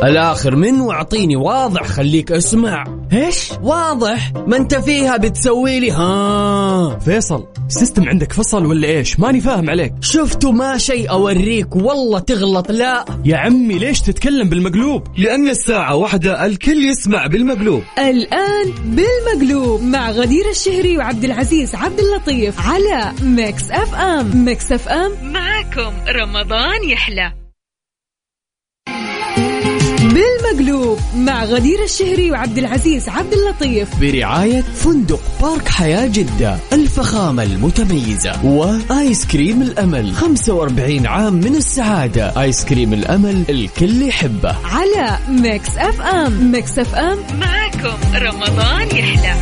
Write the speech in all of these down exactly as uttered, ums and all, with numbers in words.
الآخر منه واعطيني واضح، خليك اسمع. ايش واضح؟ ما انت فيها بتسوي لي ها. فيصل، سيستم عندك فصل ولا ايش؟ ماني فاهم عليك. شفتوا ما شيء اوريك والله تغلط. لا يا عمي ليش تتكلم بالمقلوب؟ لأن الساعة واحدة الكل يسمع بالمقلوب. الآن بالمقلوب مع غدير الشهري وعبد العزيز عبد اللطيف على ميكس اف ام. ميكس اف ام معكم رمضان يحلى. بالمقلوب مع غدير الشهري وعبد العزيز عبد اللطيف برعاية فندق بارك حياة جدة، الفخامة المتميزة، وآيس كريم الأمل، خمسة وأربعين عام من السعادة. آيس كريم الأمل الكل يحبه. على ميكس اف ام. ميكس اف ام معكم رمضان يحلى.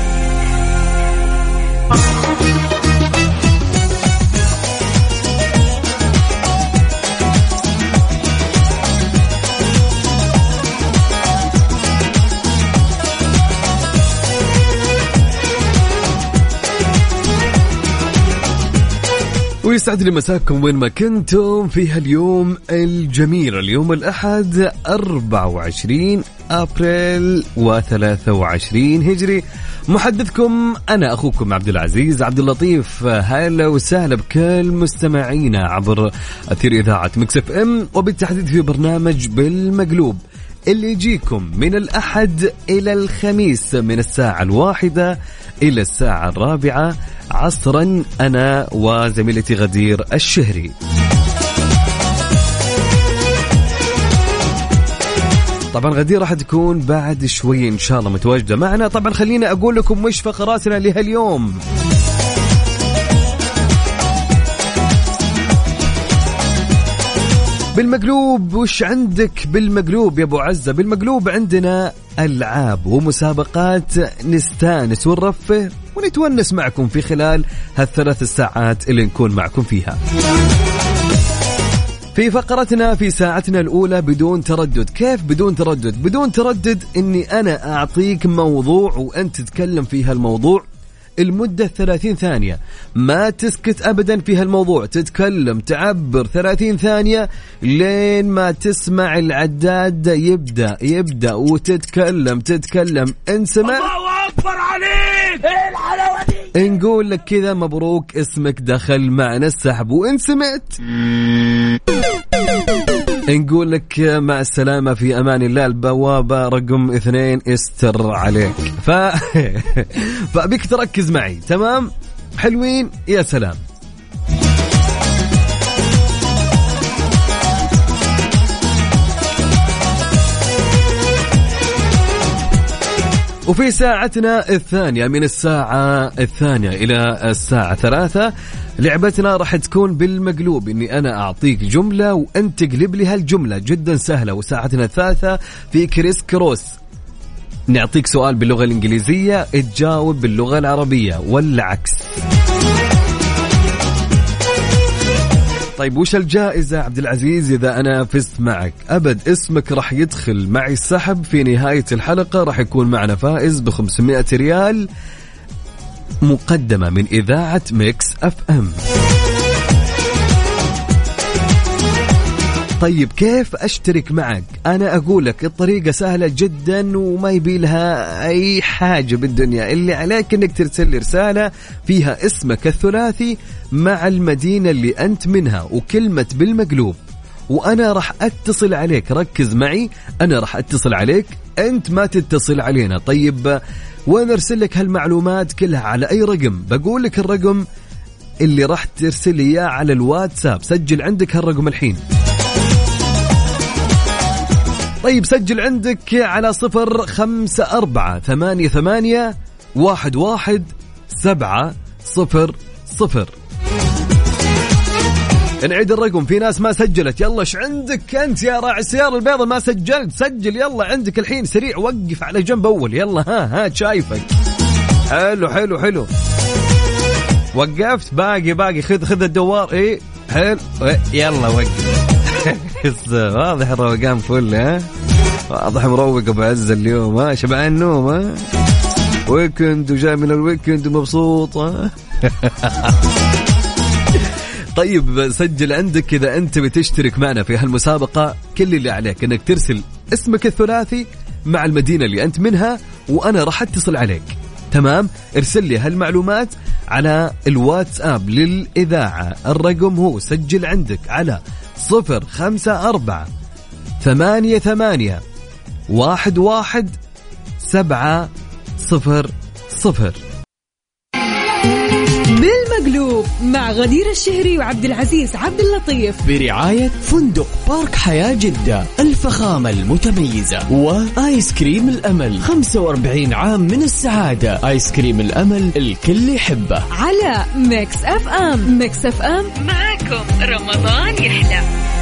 ويسعد لي مساكم وين ما كنتم في هاليوم الجميل، اليوم الأحد أربعة وعشرين أبريل وثلاثة وعشرين هجري. محدثكم أنا أخوكم عبد العزيز عبد اللطيف. هلا وسهلا بكل مستمعينا عبر أثير إذاعة ميكس اف ام، وبالتحديد في برنامج بالمقلوب اللي يجيكم من الأحد إلى الخميس من الساعة الواحدة إلى الساعة الرابعة عصرا، أنا وزميلتي غدير الشهري. طبعا غدير راح تكون بعد شوي إن شاء الله متواجدة معنا. طبعا خلينا أقول لكم وش فقراتنا لهاليوم. بالمقلوب وش عندك بالمقلوب يا أبو عزة؟ بالمقلوب عندنا ألعاب ومسابقات نستانس ونرفه ونتونس معكم في خلال هالثلاث ساعات اللي نكون معكم فيها. في فقرتنا في ساعتنا الأولى بدون تردد. كيف بدون تردد؟ بدون تردد إني أنا أعطيك موضوع وأنت تتكلم في هالموضوع المدة ثلاثين ثانية، ما تسكت أبدا في هالموضوع، تتكلم تعبر ثلاثين ثانية لين ما تسمع العداد يبدأ يبدأ وتتكلم تتكلم. إن سمع الله أكبر عليك، إيه الحلاوة دي؟ نقول لك كذا مبروك اسمك دخل معنا السحب، وإن سمعت نقول لك مع السلامة في أمان الله. البوابة رقم اثنين استر عليك. ف... فأبيك تركز معي. تمام حلوين يا سلام. وفي ساعتنا الثانية من الساعة الثانية إلى الساعة ثلاثة لعبتنا راح تكون بالمقلوب، إني أنا أعطيك جملة وأنت تقلب لي هالجملة. جدا سهلة. وساعتنا الثالثة في كريس كروس، نعطيك سؤال باللغة الإنجليزية تجاوب باللغة العربية والعكس. طيب وش الجائزة عبد العزيز إذا أنا فزت معك؟ أبد، اسمك راح يدخل معي السحب في نهاية الحلقة. راح يكون معنا فائز بخمسمائة ريال مقدمة من إذاعة ميكس أف أم. طيب كيف أشترك معك؟ أنا أقول لك الطريقة سهلة جدا وما يبي لها أي حاجة بالدنيا. اللي عليك أنك ترسل لي رسالة فيها اسمك الثلاثي مع المدينة اللي أنت منها وكلمة بالمقلوب، وأنا راح أتصل عليك. ركز معي، أنا راح أتصل عليك، أنت ما تتصل علينا. طيب وين أرسل لك هالمعلومات كلها؟ على أي رقم؟ بقول لك الرقم اللي راح ترسل إياه على الواتساب. سجل عندك هالرقم الحين. طيب سجل عندك على صفر خمسة أربعة ثمانية ثمانية واحد واحد سبعة صفر صفر. نعيد الرقم، في ناس ما سجلت. يلا ايش عندك انت يا راعي السيارة البيضاء ما سجلت؟ سجل يلا عندك الحين سريع. وقف على جنب اول يلا. ها ها شايفك. حلو حلو حلو. وقفت؟ باقي باقي. خذ خذ الدوار. ايه حلو. إيه يلا وقف. واضح الروقان فل. ها واضح مروق ابو عز اليوم. ها شبعان النوم. ها ويكند وجاي من الويكند ومبسوط. طيب سجل عندك إذا أنت بتشترك معنا في هالمسابقة، كل اللي عليك أنك ترسل اسمك الثلاثي مع المدينة اللي أنت منها، وأنا راح أتصل عليك. تمام؟ ارسل لي هالمعلومات على الواتساب للإذاعة. الرقم هو سجل عندك على صفر خمسة أربعة ثمانية ثمانية واحد واحد سبعة صفر صفر. بالمقلوب مع غدير الشهري وعبد العزيز عبد اللطيف برعاية فندق بارك حياة جدة الفخامة المتميزة، وآيس كريم الأمل خمسة وأربعين عام من السعادة. آيس كريم الأمل الكل يحبه. على ميكس أف أم. ميكس أف أم معكم رمضان يحلى.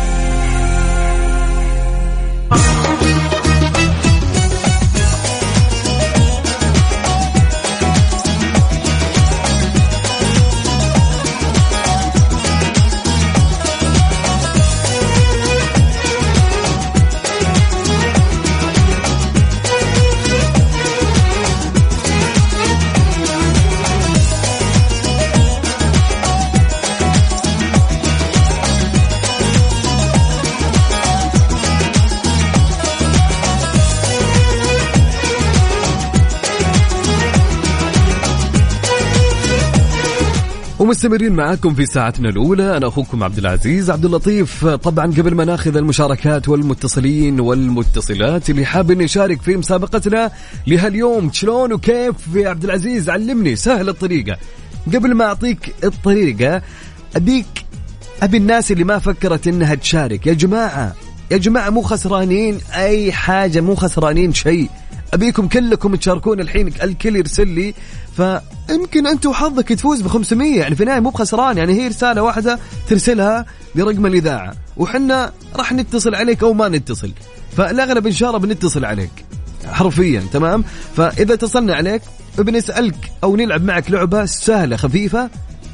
ومستمرين معاكم في ساعتنا الأولى. أنا أخوكم عبد العزيز عبد اللطيف. طبعا قبل ما ناخذ المشاركات والمتصلين والمتصلات اللي حابين يشارك في مسابقتنا لهاليوم، شلون وكيف يا عبد العزيز؟ علمني سهل الطريقة. قبل ما أعطيك الطريقة أبيك أبي الناس اللي ما فكرت إنها تشارك، يا جماعة يا جماعة مو خسرانين أي حاجة، مو خسرانين شيء. أبيكم كلكم تشاركون الحين، الكل يرسل لي، فيمكن أنت وحظك تفوز بخمسمية، يعني في النهاية مو بخسران، يعني هي رسالة واحدة ترسلها برقم الإذاعة وحنا راح نتصل عليك أو ما نتصل، فالأغلب إن شاء الله بنتصل عليك حرفيا. تمام؟ فإذا اتصلنا عليك بنسألك أو نلعب معك لعبة سهلة خفيفة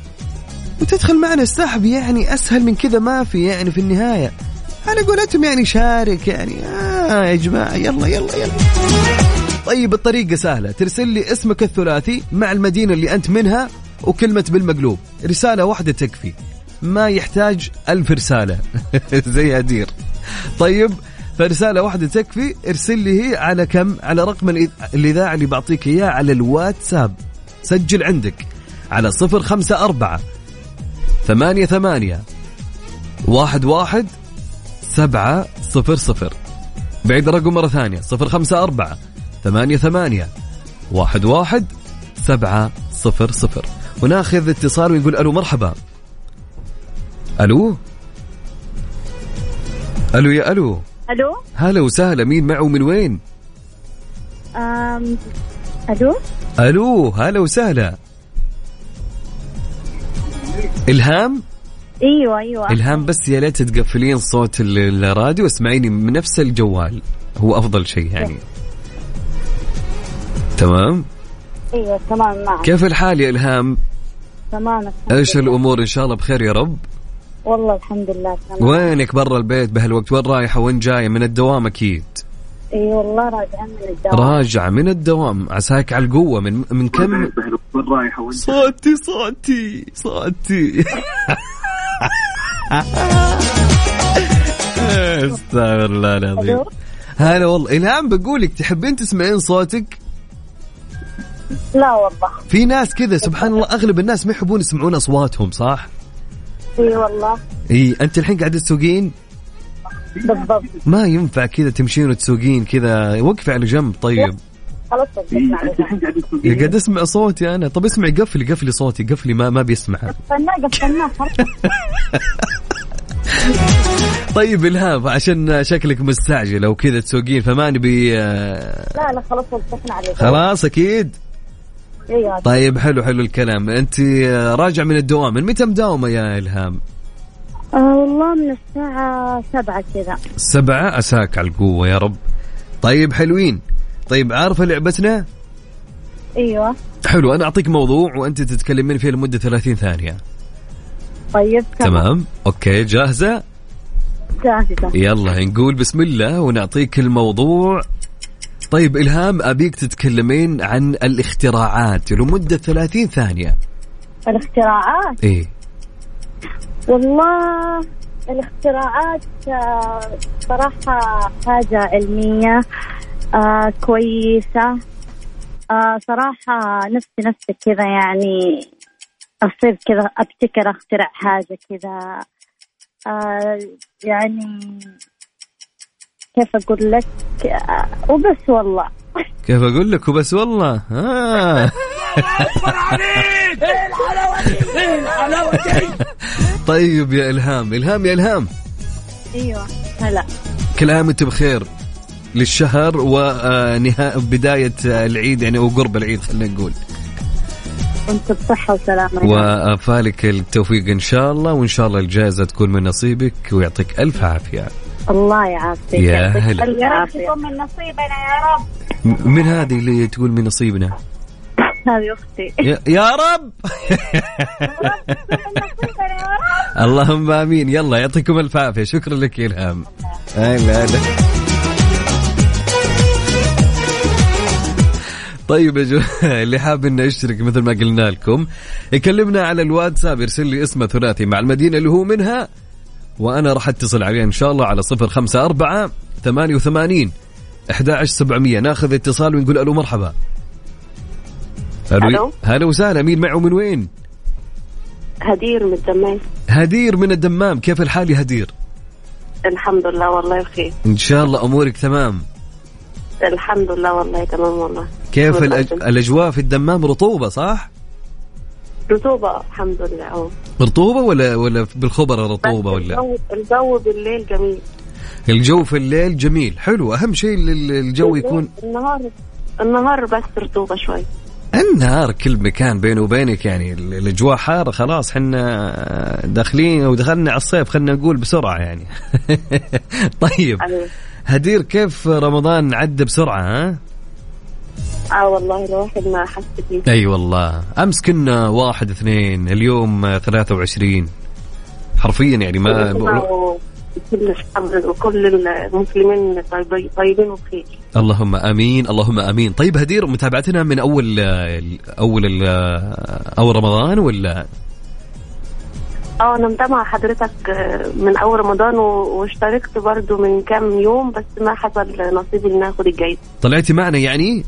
وتدخل معنا السحب، يعني أسهل من كذا ما في. يعني في النهاية أنا قولتهم يعني شارك، يعني آه يا جماعة يلا يلا يلا. طيب الطريقة سهلة، ترسل لي اسمك الثلاثي مع المدينة اللي أنت منها وكلمة بالمقلوب. رسالة واحدة تكفي، ما يحتاج ألف رسالة زي هدير. طيب فرسالة واحدة تكفي. ارسل لي هي على كم؟ على رقم الإذاعة اللي بعطيك إياه على الواتساب. سجل عندك على صفر خمسة أربعة ثمانية ثمانية واحد واحد سبعة صفر صفر. بعيد الرقم مرة ثانية، صفر خمسة أربعة ثمانية ثمانية واحد واحد سبعة صفر صفر. وناخذ اتصال ويقول ألو مرحبا. ألو ألو يا ألو. ألو هلا وسهلا، مين معه من وين؟ أم... ألو ألو هلا وسهلا. إلهام؟ ايوه ايوه إلهام، بس يا ليت تقفلين صوت الراديو واسمعيني من نفس الجوال، هو أفضل شيء يعني. تمام؟ ايوه تمام معك. كيف الحال يا إلهام؟ تمام. ايش الأمور؟ إن شاء الله بخير يا رب. والله الحمد لله تمام. وينك برا البيت بهالوقت؟ وين رايحة وين جاية؟ من الدوام أكيد. اي والله راجعة من الدوام. راجعة من الدوام، عساك على القوة. من من كم؟ صوتي صوتي صوتي استغفر الله العظيم. هلا والله. إلهام بقولك تحبين تسمعين صوتك؟ لا والله في ناس كذا سبحان الله، أغلب الناس ما يحبون يسمعون أصواتهم، صح؟ اي والله. اي أنت الحين قاعدة تسوقين؟ بالضبط. ما ينفع كذا تمشين وتسوقين كذا، وقفي على جنب. طيب خلاص اسمع. قاعد اسمع صوتي أنا. طب اسمعي، قفلي قفلي صوتي، قفلي ما ما بيسمع. قفلنا قفلنا. طيب إلهام، عشان شكلك مستعجلة وكذا تسوقين فما نبي. لا لا خلاص وقفنا عليك. خلاص أكيد. ايوه طيب حلو حلو الكلام. أنت راجع من الدوام، من متى مداومة يا إلهام؟ آه والله من الساعة سبعة كذا. سبعة، أساك على القوة يا رب. طيب حلوين. طيب عارفة لعبتنا؟ ايوه حلو. أنا أعطيك موضوع وأنت تتكلمين فيه لمدة ثلاثين ثانية. طيب تمام. تمام أوكي، جاهزة؟ جاهزة. يلا نقول بسم الله ونعطيك الموضوع. طيب إلهام، أبيك تتكلمين عن الاختراعات لمدة ثلاثين ثانية. الاختراعات؟ إيه والله الاختراعات صراحة حاجة علمية آه كويسة. آه صراحة نفسي نفسي كذا يعني أصير كذا أبتكر أخترع حاجة كذا. آه يعني كيف أقول لك آه وبس والله. كيف أقول لك وبس والله. آه. طيب يا إلهام، إلهام يا إلهام. أيوة هلا. كل عام وأنت بخير للشهر ونهاية بداية العيد يعني وقرب العيد خلينا نقول. وأنت بصحة وسلامة. وفالك التوفيق إن شاء الله، وإن شاء الله الجائزة تكون من نصيبك ويعطيك ألف عافية. الله يعافيك. يا هلا. يا رب تكون من نصيبنا يا رب. من هذه اللي تقول من نصيبنا؟ هذه أختي. يا, يا رب. اللهم آمين. يلا يعطيكم ألف عافية. شكرا لك يا إلهام. هلا هلا. طيب يا جو اللي حاب انه يشترك مثل ما قلنا لكم يكلمنا على الواتساب، يرسل لي اسمه ثلاثي مع المدينة اللي هو منها وانا راح اتصل عليه ان شاء الله على صفر خمسة أربعة ثمانية وثمانين أحد عشر سبعمية. ناخذ اتصال ونقول الو مرحبا. الو هلا وسهلا. مين معه من وين؟ هدير من الدمام. هدير من الدمام. كيف الحال يا هدير؟ الحمد لله والله بخير. ان شاء الله امورك تمام. الحمد لله والله تمام والله. كيف الأج... الأجواء في الدمام؟ رطوبة صح؟ رطوبة الحمد لله. أوه. رطوبة ولا ولا بالخبرة رطوبة ولا؟ الجو, الجو بالليل جميل. الجو في الليل جميل حلو. أهم شيء الجو يكون النهار. النهار بس رطوبة شوي. النهار كل مكان بينه وبينك يعني الأجواء حارة خلاص. حنا داخلين ودخلنا على الصيف خلنا نقول بسرعة يعني. طيب أيوه. هدير كيف رمضان عدى بسرعة ها؟ اه والله الواحد ما حس فيه. اي أيوة والله. امس كنا واحد اثنين، اليوم ثلاثة وعشرين حرفيا يعني ما كل الشعب وكل المسلمين طيبين وبخير. اللهم امين اللهم امين. طيب هدير متابعتنا من اول اول اول رمضان ولا؟ اه انا متابعه حضرتك من اول رمضان واشتركت برضو من كام يوم بس ما حصل نصيبي ان اخد الجايزه. طلعتي معنا يعني؟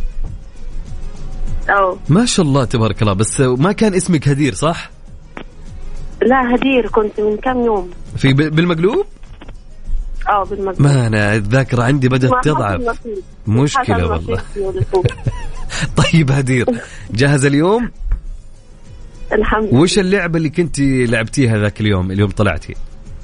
اه ما شاء الله تبارك الله. بس ما كان اسمك هدير صح؟ لا هدير كنت من كام يوم في بالمقلوب. اه بالمقلوب. ما انا الذاكره عندي بدأت تضعف. مشكله والله. طيب هدير جاهزه اليوم؟ الحمد لله. وش اللعبة اللي كنت لعبتيها ذاك اليوم اليوم طلعتي؟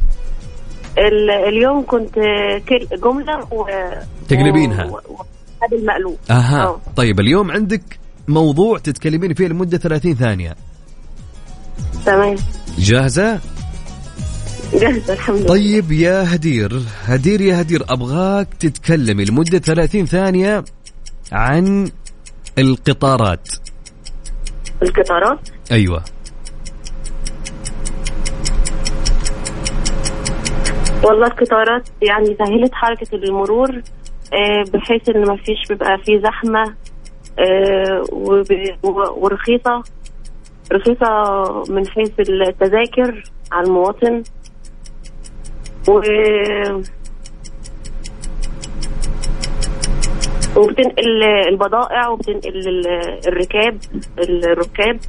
اليوم كنت كل جملة و... تقلبينها و... هذا المقلوب. أها أوه. طيب اليوم عندك موضوع تتكلمين فيه لمدة ثلاثين ثانية. تمام. جاهزة؟ جاهزة الحمد لله. طيب يا هدير هدير يا هدير أبغاك تتكلمي لمدة ثلاثين ثانية عن القطارات. القطارات؟ أيوة. والله القطارات يعني سهلت حركة المرور بحيث إن ما فيش بيبقى فيه زحمة ورخيصة رخيصة من حيث التذاكر على المواطن و وبتنقل البضائع وبتنقل الركاب الركاب.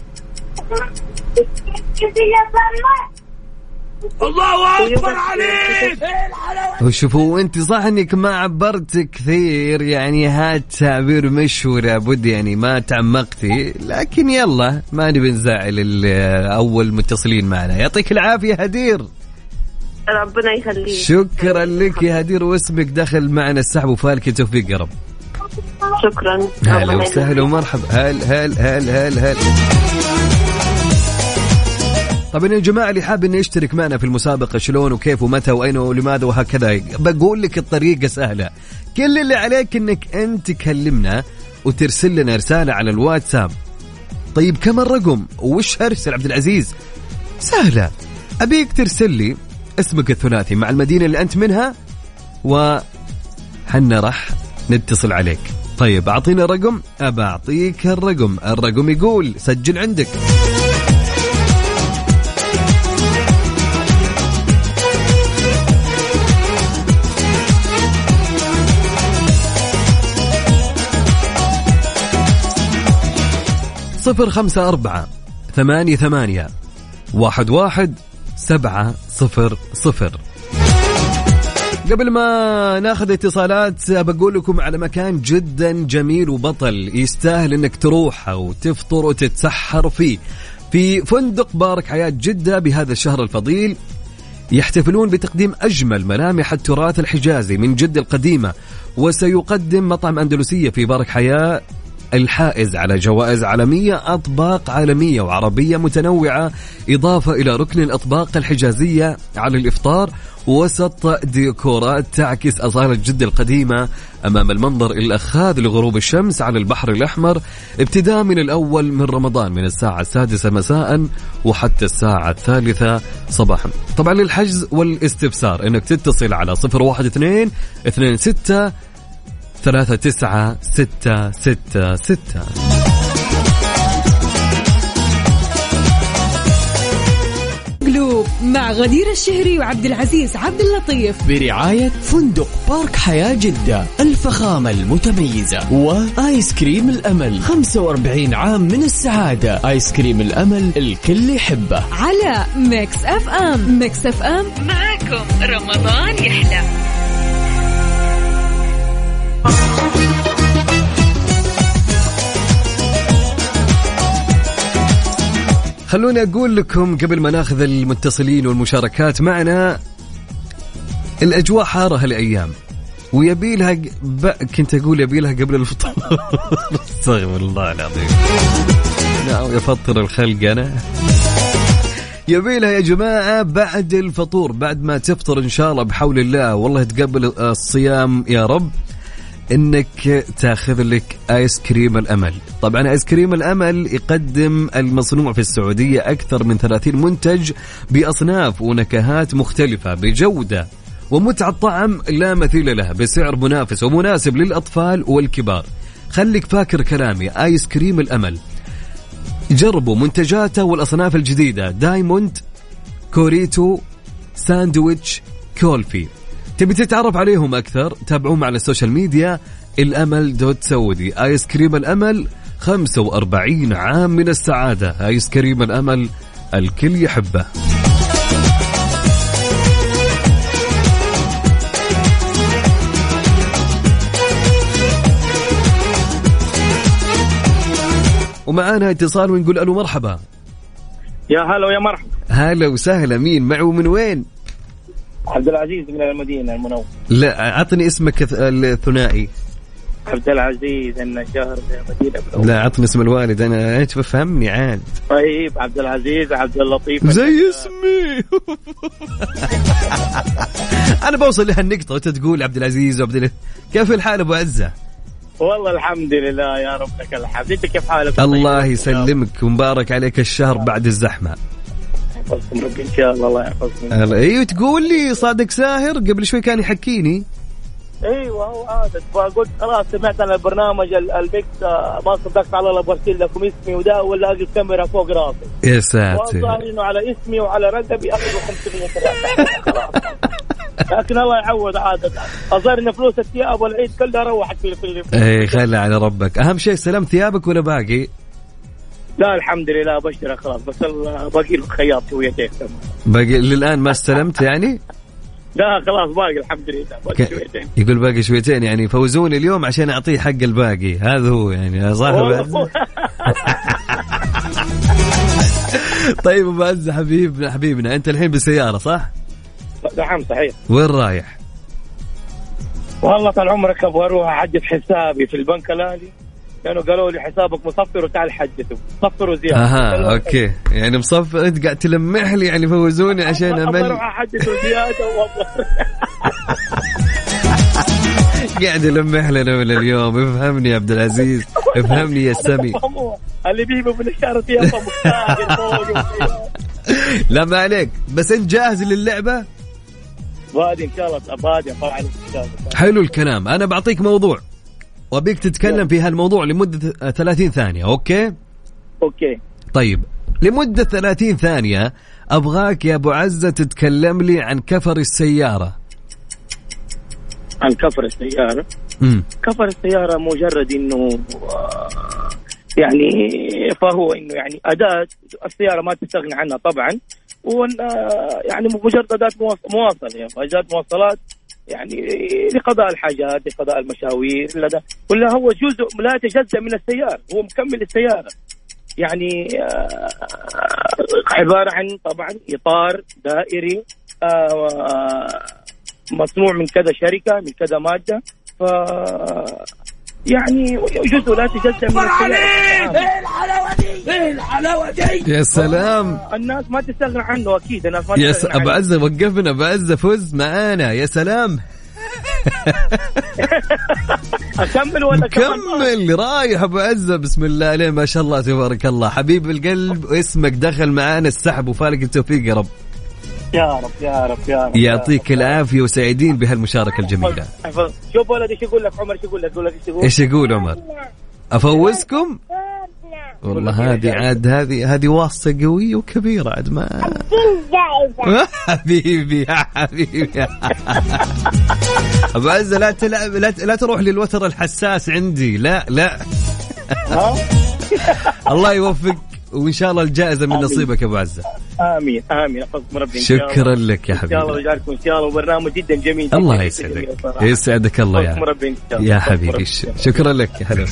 الله أكبر عليك. وشوفوا انت صح انك ما عبرت كثير يعني هذا التعبير مشهور لابد يعني ما تعمقتي لكن يلا ما نبي نزعل اول متصلين معنا. يعطيك العافية هدير. ربنا يخليك. شكرا لك يا هدير واسمك دخل معنا السحب وفالك توفيق يا رب. شكرا. هلا وسهلا ومرحبا. هل هل هل هل هل طبعا يا جماعة اللي حاب انه يشترك معنا في المسابقة شلون وكيف ومتى واين ولماذا وهكذا بقول لك الطريقة سهلة. كل اللي عليك انك انت تكلمنا وترسل لنا رسالة على الواتساب. طيب كم الرقم وش هرسل عبد العزيز؟ سهلة. ابيك ترسل لي اسمك الثلاثي مع المدينة اللي انت منها وحنا راح نتصل عليك. طيب اعطينا رقم. ابى اعطيك الرقم. الرقم يقول سجل عندك صفر خمسة أربعة ثمانية ثمانية واحد واحد سبعة صفر صفر. قبل ما ناخذ اتصالات بقول لكم على مكان جدا جميل وبطل يستاهل انك تروح وتفطر وتتسحر فيه، في فندق بارك حياة جدة. بهذا الشهر الفضيل يحتفلون بتقديم أجمل ملامح التراث الحجازي من جدة القديمة، وسيقدم مطعم أندلسية في بارك حياة الحائز على جوائز عالمية، أطباق عالمية وعربية متنوعة، إضافة إلى ركن الأطباق الحجازية على الإفطار، وسط ديكورات تعكس أصالة جدة القديمة أمام المنظر الأخاذ لغروب الشمس على البحر الأحمر، ابتداء من الأول من رمضان من الساعة السادسة مساء وحتى الساعة الثالثة صباحا. طبعا للحجز والاستفسار إنك تتصل على صفر واحد اثنين اثنين ستة ثلاثة تسعة ستة ستة ستة. قلوب مع غدير الشهري وعبد العزيز عبد اللطيف برعاية فندق بارك حياة جدة الفخامة المتميزة، وآيس كريم الأمل خمسة وأربعين عام من السعادة. آيس كريم الأمل الكل يحبه. على ميكس أف أم. ميكس أف أم معكم رمضان يحلى. خلوني أقول لكم قبل ما ناخذ المتصلين والمشاركات معنا، الأجواء حارة هالأيام ويبيلها ب... كنت أقول يبيلها قبل الفطور. استغفر الله العظيم، لا يفطر الخلق أنا. يبيلها يا جماعة بعد الفطور، بعد ما تفطر إن شاء الله بحول الله والله تقبل الصيام يا رب، إنك تأخذ لك آيس كريم الأمل. طبعا آيس كريم الأمل يقدم المصنوع في السعودية أكثر من ثلاثين منتج بأصناف ونكهات مختلفة بجودة ومتعة طعم لا مثيل لها بسعر منافس ومناسب للأطفال والكبار. خليك فاكر كلامي، آيس كريم الأمل جربوا منتجاته والأصناف الجديدة دايموند، كوريتو، ساندويتش، كولفي. تبي تتعرف عليهم أكثر تابعوهم على السوشيال ميديا الأمل دوت سعودي. آيس كريم الأمل خمسة وأربعين عام من السعادة. آيس كريم الأمل الكل يحبه. ومعانا اتصال ونقول ألو مرحبا. يا هلا ويا مرحبا. هلا وسهلا، مين معه من وين؟ عبد العزيز من المدينة المنورة. لا عطني اسمك الثنائي. عبد العزيز النجار من المدينة المنورة. لا عطني اسم الوالد أنا أنت بفهمني عاد. طيب عبد العزيز عبد اللطيف زي اسمي. أنا بوصل لهالنقطة وأنت تقول عبد العزيز وعبد اللطيف. كيف الحال أبو عزة؟ والله الحمد لله يا رب لك الحمد. أنت كيف حالك؟ الله يسلمك ومبارك عليك الشهر بعد الزحمة. يحفظكم ربي إن شاء الله. الله يحفظكم. أيوة تقول لي صادق ساهر قبل شوي كان يحكيني. ايوه هو عادت، فقلت خلاص سمعت عن البرنامج الميكس ما صدقت على الله برسل لكم اسمي وده ولا اجي الكاميرا فوق راسي. يا ساتر. والله انه على اسمي وعلى رقبي اخذوا خمسمية خلاص. لكن الله يعوض عادت. اظهر ان فلوس الثياب والعيد كلها روحت في في ايه خلي على ربك. اهم شيء سلام ثيابك ولا باقي؟ لا الحمد لله بشتري خلاص، بس باقي الخياط شويتين. باقي للان ما استلمت يعني؟ لا خلاص باقي الحمد لله باقي شويتين. يقول باقي شويتين يعني فوزوني اليوم عشان اعطيه حق الباقي، هذا هو يعني صاحب. طيب ابو عزة حبيبنا حبيبنا انت الحين بالسيارة صح؟ نعم صحيح. وين رايح؟ والله طال عمرك ابغى اروح احجز حسابي في البنك الاهلي، لانه قالوا لي حسابك مصفر وتعال حجزه مصفر وزياده. اها اوكي يعني مصفر انت قاعد تلمح لي يعني فوزوني عشان امل اروح احجز وزياده والله. قاعد يلمح لنا من اليوم. افهمني يا عبد العزيز، افهمني يا سامي. اللي بيبه من الشارع يفهم مختار. لا ما عليك، بس انت جاهز للعبه؟ بادي ان شاء الله بادي افعل ان شاء الله. حلو الكلام. انا بعطيك موضوع وابيك تتكلم في هالموضوع لمدة ثلاثين ثانية. أوكي أوكي طيب لمدة ثلاثين ثانية أبغاك يا أبو عزة تتكلم لي عن كفر السيارة. عن كفر السيارة؟ مم. كفر السيارة مجرد إنه يعني فهو إنه يعني أداة السيارة ما تستغني عنها طبعا، وأن يعني مجرد أداة مواصلة يعني أداة مواصلات يعني لقضاء الحاجات لقضاء المشاوير كلها، هو جزء لا يتجزأ من السيارة، هو مكمل السيارة يعني عبارة عن طبعا إطار دائري مصنوع من كذا شركة من كذا مادة، ف يعني جزء لا يتجزأ من السيارة. ايه الحلاوة دي ايه الحلاوة دي يا سلام، الناس ما تستغنى عنه أكيد. الناس ما يا س... أبو عزة وقفنا، أبو عزة فوز معانا يا سلام. أكمل ولا كمل؟ رايح أبو عزة، بسم الله عليه ما شاء الله تبارك الله، حبيب القلب، اسمك دخل معانا السحب وفالك التوفيق يا رب. يا رب يا رب يا رب يعطيك العافية وسعيدين بهالمشاركة الجميلة. شوف ولد ايش يقول لك عمر، ايش يقول لك؟ يقول لك ايش يقول؟ ايش يقول عمر؟ أفوزكم؟ والله هذه عاد هذه هذه واسطة قوية وكبيرة عاد ما حبيبي يا حبيبي. أبو عزة لا تلعب، لا لا تروح للوتر الحساس عندي، لا لا. الله يوفق وإن شاء الله الجائزة من نصيبك يا أبو عزة. آمين آمين. أقسم ربي. شكرا لك يا حبيبي. إن شاء الله ويجعلكم إن شاء الله، وبرنامج جدا جميل. الله يسعدك يسعدك الله يا يا حبيبي. شكرا لك يا حلو.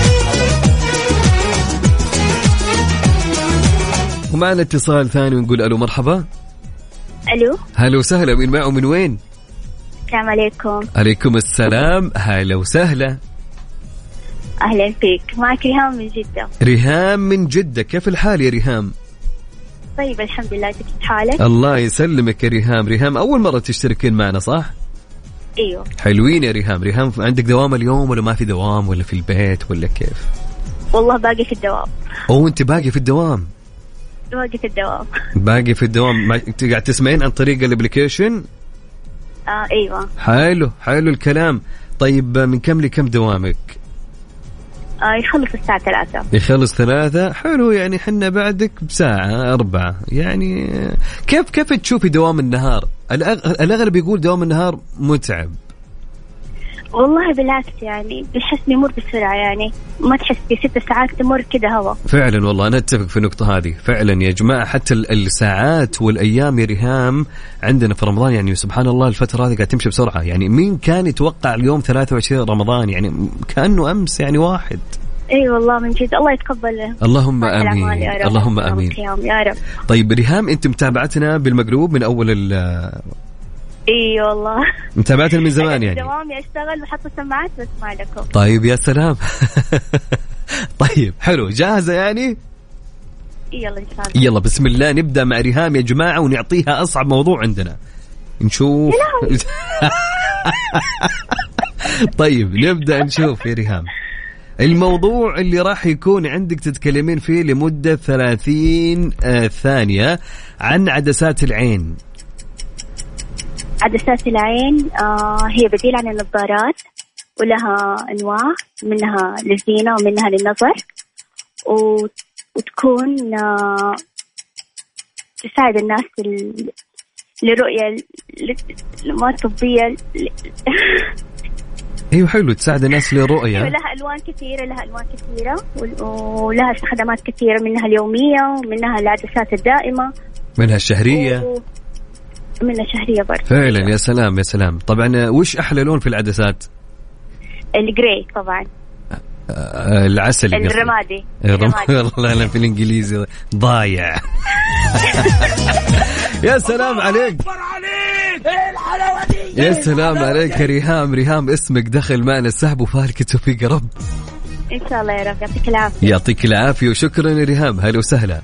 ومعنا اتصال ثاني ونقول ألو مرحبا. ألو هلا وسهلا، مين معه من وين؟ السلام عليكم. عليكم السلام، هلا وسهلا. أهلا فيك، معك ريهام من جدة. ريهام من جدة، كيف الحال يا ريهام؟ طيب الحمد لله، كيف حالك؟ الله يسلمك يا ريهام. ريهام أول مرة تشتركين معنا صح؟ أيوه. حلوين يا ريهام. ريهام عندك دوام اليوم ولا ما في دوام ولا في البيت ولا كيف؟ والله باقي في الدوام. أو أنت باقي في الدوام؟ باقي في الدوام. باقي في الدوام. أنت قاعد تسمعين عن طريق الابليكيشن؟ آه أيوه. حلو حلو الكلام. طيب من كم لكم دوامك؟ آه يخلص الساعة ثلاثة. يخلص ثلاثة، حلو يعني حنا بعدك بساعة أربعة يعني. كيف كيف تشوفي دوام النهار؟ الأغلب يقول دوام النهار متعب. والله بالعكس يعني بحس يمر بسرعة، يعني ما تحس في ست ساعات تمر كده هوا. فعلا والله أنا أتفق في النقطة هذه فعلا يا جماعة. حتى الساعات والأيام يا ريهام عندنا في رمضان يعني سبحان الله الفترة هذه قاعد تمشي بسرعة. يعني مين كان يتوقع اليوم ثلاثة وعشرين رمضان؟ يعني كأنه أمس يعني واحد. اي والله من جد، الله يتقبله. اللهم امين اللهم امين يا رب. طيب ريهام انت متابعتنا بالمقلوب من اول ال اي والله متابعتنا من زمان يعني. دوامي اشتغل وحط السماعات واسمع لكم. طيب يا سلام. طيب حلو، جاهزة يعني؟ يلا ان شاء الله. يلا بسم الله نبدأ مع ريهام يا جماعة ونعطيها أصعب موضوع عندنا نشوف. طيب نبدأ نشوف يا ريهام الموضوع اللي راح يكون عندك تتكلمين فيه لمدة ثلاثين ثانية عن عدسات العين. عدسات العين آه هي بديل عن النظارات، ولها أنواع، منها للزينة ومنها للنظر، وتكون آه تساعد الناس للرؤية ما طبية. ايوه حلو، تساعد الناس للرؤية. لها ألوان كثيرة، لها ألوان كثيرة ولها استخدامات كثيرة، منها اليومية ومنها العدسات الدائمة، منها الشهرية و... منها شهرية برضه. فعلا يا سلام يا سلام. طبعا وش أحلى لون في العدسات؟ الجراي طبعا. آه العسل الرمادي. الرمادي. والله أنا في الإنجليزي ضايع. يا سلام عليك يا سلام عليك يا ريهام. ريهام اسمك دخل معنا السحب وفالك التوفيق يا رب. إن شاء الله يا رب. يعطيك العافية. يعطيك العافية وشكرا يا ريهام. هلا وسهلا.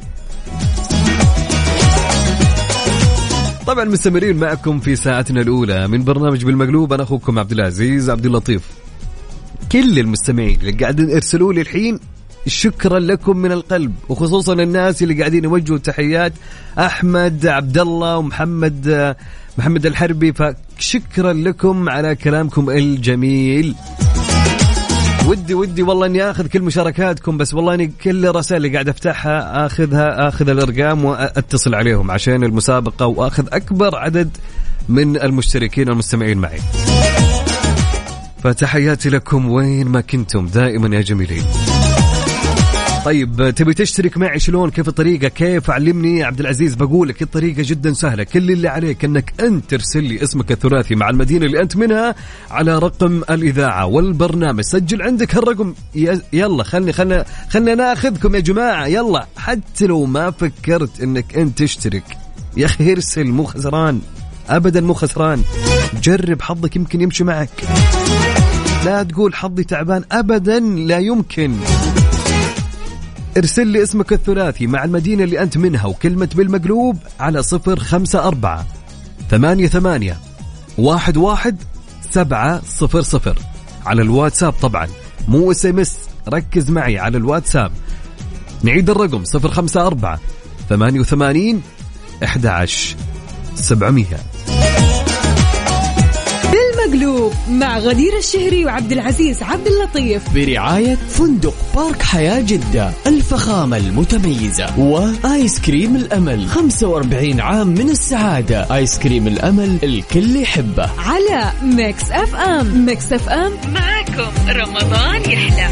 طبعا مستمرين معكم في ساعتنا الأولى من برنامج بالمقلوب. أنا أخوكم عبد العزيز عبد اللطيف. كل المستمعين اللي قاعدين ارسلوا لي الحين شكرا لكم من القلب، وخصوصا الناس اللي قاعدين يوجهوا تحيات، أحمد عبد الله ومحمد محمد الحربي، فشكرا لكم على كلامكم الجميل. ودي ودي والله اني اخذ كل مشاركاتكم، بس والله اني كل الرسائل اللي قاعد افتحها اخذها اخذ الارقام واتصل عليهم عشان المسابقه، واخذ اكبر عدد من المشتركين والمستمعين معي. فتحياتي لكم وين ما كنتم دائما يا جميلين. طيب تبي تشترك معي شلون؟ كيف الطريقة؟ كيف؟ علمني يا عبد العزيز. بقول لك الطريقة جدا سهلة. كل اللي عليك انك انت ترسل لي اسمك الثلاثي مع المدينة اللي انت منها على رقم الإذاعة والبرنامج. سجل عندك هالرقم. يلا خلني خلنا خلنا ناخذكم يا جماعة. يلا حتى لو ما فكرت انك انت تشترك يا اخي ارسل، مو خسران ابدا، مو خسران. جرب حظك يمكن يمشي معك. لا تقول حظي تعبان ابدا، لا يمكن. ارسل لي اسمك الثلاثي مع المدينة اللي أنت منها وكلمة بالمقلوب على صفر خمسة أربعة ثمانية ثمانية واحد واحد سبعة صفر صفر على الواتساب. طبعا مو اس ام اس، ركز معي على الواتساب. نعيد الرقم صفر خمسة أربعة ثمانية ثمانين أحد عشر سبعمية. بالمقلوب مع غدير الشهري وعبد العزيز عبد اللطيف برعاية فندق بارك حياة جدة الفخامة المتميزة وآيس كريم الأمل. خمسة وأربعين عام من السعادة. آيس كريم الأمل الكل يحبه. على ميكس اف ام. ميكس اف ام معكم رمضان يحلى.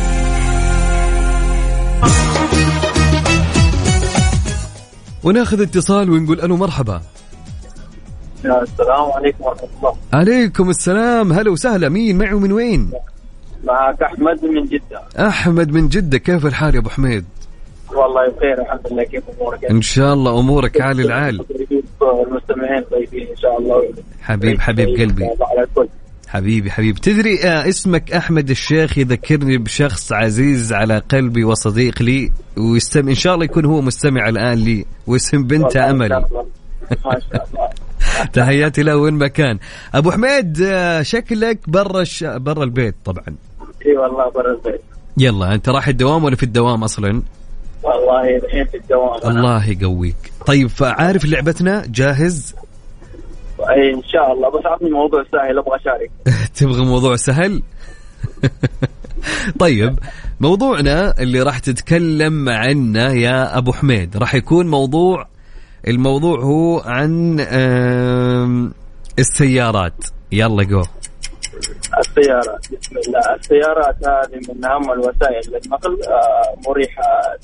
وناخذ اتصال ونقول ألو مرحبا. السلام عليكم ورحمة الله. عليكم السلام. هلا وسهلا. مين معي ومن وين؟ معك أحمد من جدة. أحمد من جدة. كيف الحال يا أبو حميد؟ والله بخير الحمد لله. كيف أمورك؟ إن شاء الله أمورك عالي العال. المستمعين طيبين إن شاء الله. حبيب حبيب قلبي. حبيبي حبيبي. تدري آه اسمك أحمد الشيخ يذكرني بشخص عزيز على قلبي وصديق لي، ويستمع إن شاء الله يكون هو مستمع الآن لي، واسم بنته أمل. ما شاء الله. تحياتي له وين مكان. أبو حميد شكلك برا الش... برا البيت طبعا. إي والله برا البيت. يلا أنت راح الدوام ولا في الدوام أصلا؟ والله الحين في الدوام. الله يقويك. طيب فعارف لعبتنا؟ جاهز؟ أي إن شاء الله، بس عطني موضوع سهل أبغى أشارك. تبغى موضوع سهل؟ طيب موضوعنا اللي راح تتكلم عنه يا أبو حميد راح يكون موضوع الموضوع هو عن السيارات. يلا جو. السيارات. بسم الله. السيارات هذه من أهم الوسائل للنقل، مريحة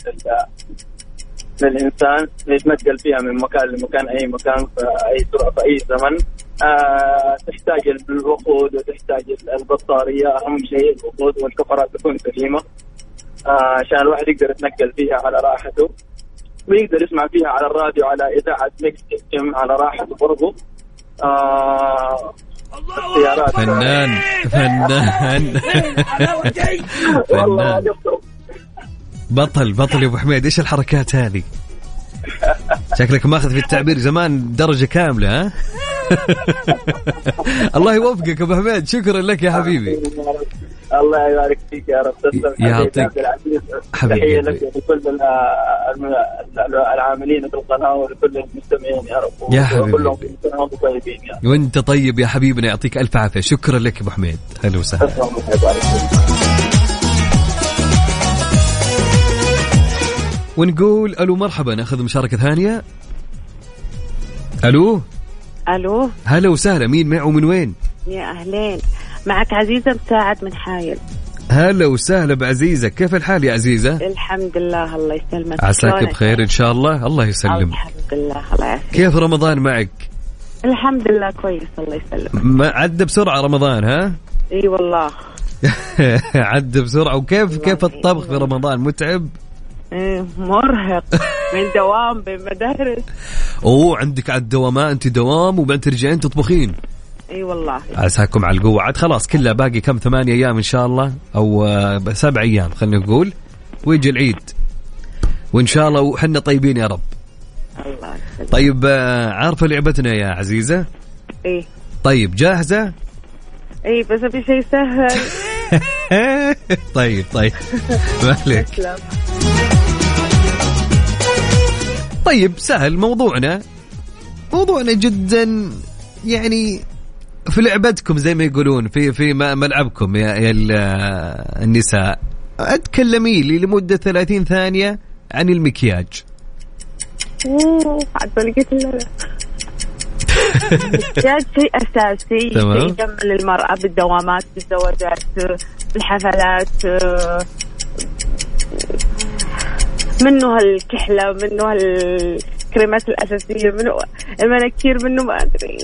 للإنسان يتنقل فيها من مكان لمكان، أي مكان في أي سرعة في أي زمن. تحتاج الوقود وتحتاج البطارية. أهم شيء الوقود والكفرات تكون سليمة عشان الواحد يقدر يتنقل فيها على راحته، ويقدر يسمع فيها على الراديو على إذاعة ميكس اف ام على راحته برضو. آه السيارات فنان فنان فنان بطل بطل يا أبو حميد. إيش الحركات هذه؟ شكلك ماخذ في التعبير زمان درجة كاملة. ها الله يوفقك أبو حميد. شكرا لك يا حبيبي. الله يبارك فيك يا رب. يعطيك تحية لك ولكل العاملين في القناة ولكل المستمعين يا رب. يا حبيبي كلهم كلهم طيبين يا. وانت طيب يا حبيبنا. يعطيك ألف عافية. شكرا لك أبو حميد. هلا وسهلا. ونقول ألو مرحبا. ناخذ مشاركة ثانية. ألو ألو هلا وسهلا. مين معه ومن وين؟ يا أهلين، معك عزيزة مساعد من حايل. هلا وسهلا بعزيزة. كيف الحال يا عزيزة؟ الحمد لله الله يسلمك. عساك بخير إن شاء الله. الله يسلم. الحمد لله الله يسلمك. كيف رمضان معك؟ الحمد لله كويس الله يسلمك. ما عدى بسرعة رمضان ها؟ اي والله عدى بسرعة. وكيف كيف الطبخ في رمضان؟ متعب؟ ايه مرهق من دوام بمدارس. اوه عندك على الدوامات انت دوام وبعدين ترجعين تطبخين. اي والله. عساكم على القوة. عاد خلاص كلها باقي كم ثمانية ايام ان شاء الله او سبع ايام خلينا نقول ويجي العيد وان شاء الله وحنا طيبين يا رب. الله يسلمك. طيب عارفة لعبتنا يا عزيزة؟ ايه. طيب جاهزة؟ ايه بس في شيء سهل. طيب طيب مالك. طيب سهل. موضوعنا موضوعنا جدا يعني في لعبتكم زي ما يقولون في في ملعبكم يا, يا النساء. اتكلمي لي لمدة ثلاثين ثانية عن المكياج. اوه عاد بلقيت المكياج شيء اساسي يجمل المرأة بالدوامات بالزواجات بالحفلات منه هالكحلة، منه هالكريمات الأساسية، منه المناكير، منه ما أدري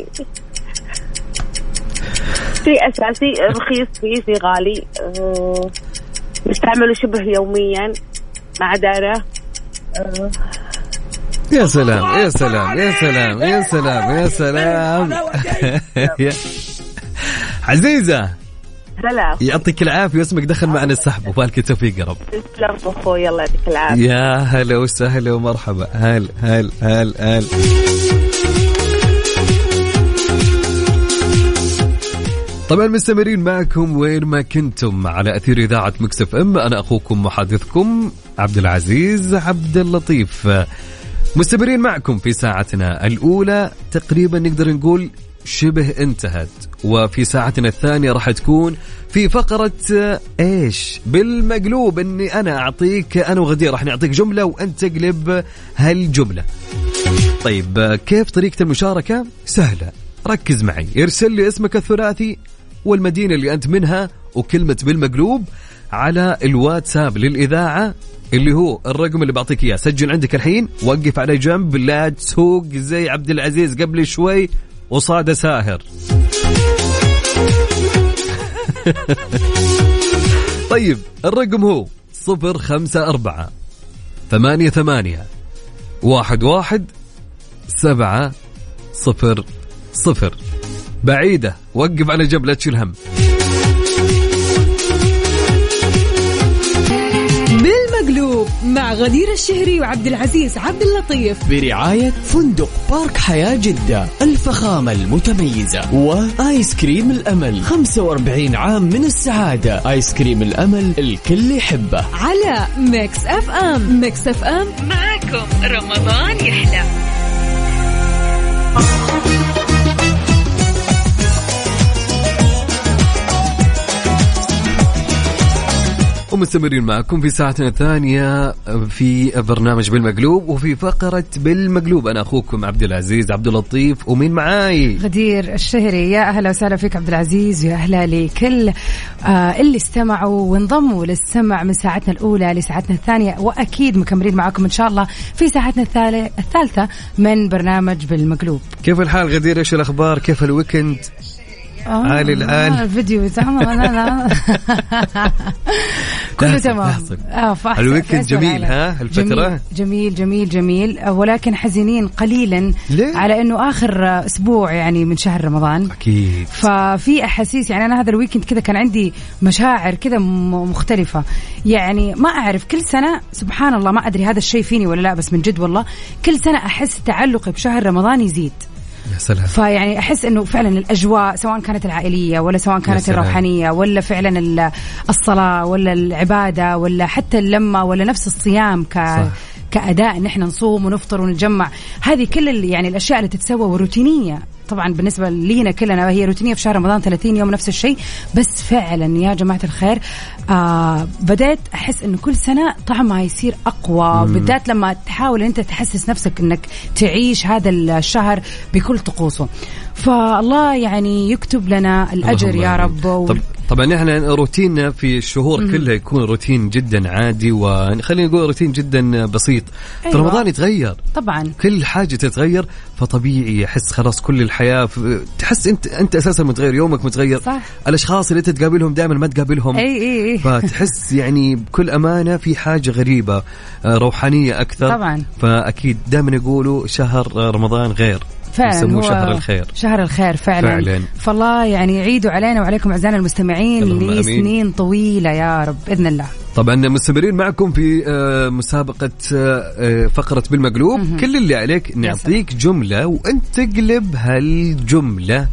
شيء أساسي رخيص فيه شيء غالي أه نستعمله شبه يوميا مع دارة. أه يا سلام يا سلام يا سلام يا سلام يا سلام عزيزة هلا، يعطيك العافية واسمك دخل معنا السحب وبالك التوفيق يا رب. تسلم أخوي، الله يعطيك العافية. يا هلا وسهلا ومرحبا. هل هل هل هل طبعا مستمرين معكم وين ما كنتم على أثير إذاعة مكس اف ام. أنا أخوكم محدثكم عبد العزيز عبد اللطيف. مستمرين معكم في ساعتنا الأولى تقريبا نقدر نقول شبه انتهت، وفي ساعتنا الثانية راح تكون في فقرة ايش بالمقلوب، اني انا اعطيك انا وغدير راح نعطيك جملة وانت تقلب هالجملة. طيب كيف طريقة المشاركة؟ سهلة، ركز معي. ارسل لي اسمك الثلاثي والمدينة اللي انت منها وكلمة بالمقلوب على الواتساب للإذاعة اللي هو الرقم اللي بعطيك اياه. سجل عندك الحين، وقف على جنب، لا تسوق زي عبد العزيز قبل شوي وصاد ساهر. طيب الرقم هو صفر خمسة أربعة ثمانية ثمانية واحد واحد سبعة صفر صفر. بعيدة، وقف على جنب لا تشيل هم. بالمقلوب مع غدير الشهري وعبد العزيز عبد اللطيف برعاية فندق بارك حياة جدة الفخامة المتميزة، وآيس كريم الأمل خمسة وأربعين عام من السعادة. آيس كريم الأمل الكل يحبه. على ميكس اف ام. ميكس اف ام معكم رمضان يحلى. ومستمرين معكم في ساعتنا الثانية في برنامج بالمقلوب وفي فقرة بالمقلوب. أنا أخوكم عبد العزيز عبد اللطيف، ومين معاي؟ غدير الشهري. يا أهلا وسهلا فيك عبد العزيز، ويا أهلا لكل آه اللي استمعوا وانضموا للسمع من ساعتنا الأولى لساعتنا الثانية، وأكيد مكملين معكم إن شاء الله في ساعتنا الثالثة من برنامج بالمقلوب. كيف الحال غدير؟ إيش الأخبار؟ كيف الويكند؟ عالي الآن الفيديو تمام. لا لا كله تمام. آه الويكند جميل ها الفترة جميل جميل جميل، ولكن حزينين قليلا ليه؟ على انه اخر اسبوع يعني من شهر رمضان اكيد، ففي احاسيس. يعني انا هذا الويكند كذا كان عندي مشاعر كذا مختلفة. يعني ما اعرف، كل سنة سبحان الله ما ادري هذا الشيء فيني ولا لا، بس من جد والله كل سنة احس تعلقي بشهر رمضان يزيد. يا سلام. فيعني أحس إنه فعلا الأجواء سواء كانت العائلية ولا سواء كانت الروحانية ولا فعلا الصلاة ولا العبادة ولا حتى اللمة ولا نفس الصيام ك صح. كأداء نحن نصوم ونفطر ونتجمع، هذه كل يعني الأشياء اللي تتسوى وروتينية. طبعا بالنسبة لينا كلنا هي روتينية في شهر رمضان ثلاثين يوم نفس الشيء، بس فعلا يا جماعة الخير آه بدأت أحس إنه كل سنة طعمها يصير أقوى، بالذات لما تحاول أنت تحسس نفسك إنك تعيش هذا الشهر بكل طقوسه. فالله يعني يكتب لنا الأجر يا رب. طب طبعا احنا روتيننا في الشهور م- كلها يكون روتين جدا عادي، وخلينا نقول روتين جدا بسيط. أيوة. رمضان يتغير طبعا، كل حاجة تتغير، فطبيعي يحس خلاص كل الحياة تحس انت انت اساسا متغير، يومك متغير، صح. الاشخاص اللي انت تقابلهم دائما ما تقابلهم. اي اي اي. فتحس يعني بكل امانة في حاجة غريبة روحانية اكثر. طبعا فاكيد دائما يقولوا شهر رمضان غير، فعلا هو شهر الخير. شهر الخير فعلا, فعلا. فالله يعني يعيدوا علينا وعليكم أعزائنا المستمعين لسنين طويلة يا رب بإذن الله. طبعا مستمرين معكم في مسابقة فقرة بالمقلوب. كل اللي عليك نعطيك جملة وأنت تقلب هالجملة.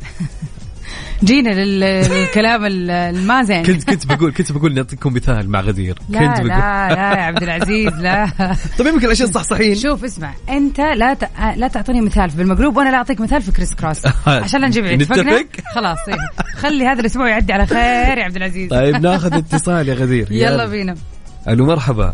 جينا للكلام المازن. كنت كنت بقول كنت بقول نعطيكم مثال مع غدير. لا كنت بقول لا لا يا عبد العزيز لا. طيب يمكن الأشياء صحصحين. شوف اسمع، أنت لا ت... لا تعطيني مثال في بالمقلوب وأنا لا أعطيك مثال في كريس كروس عشان لا نجيب عيد. اتفقنا؟ خلاص إيه. خلي هذا الأسبوع يعدي على خير يا عبد العزيز. طيب ناخذ اتصال يا غدير. يلا بينا. ألو مرحبا.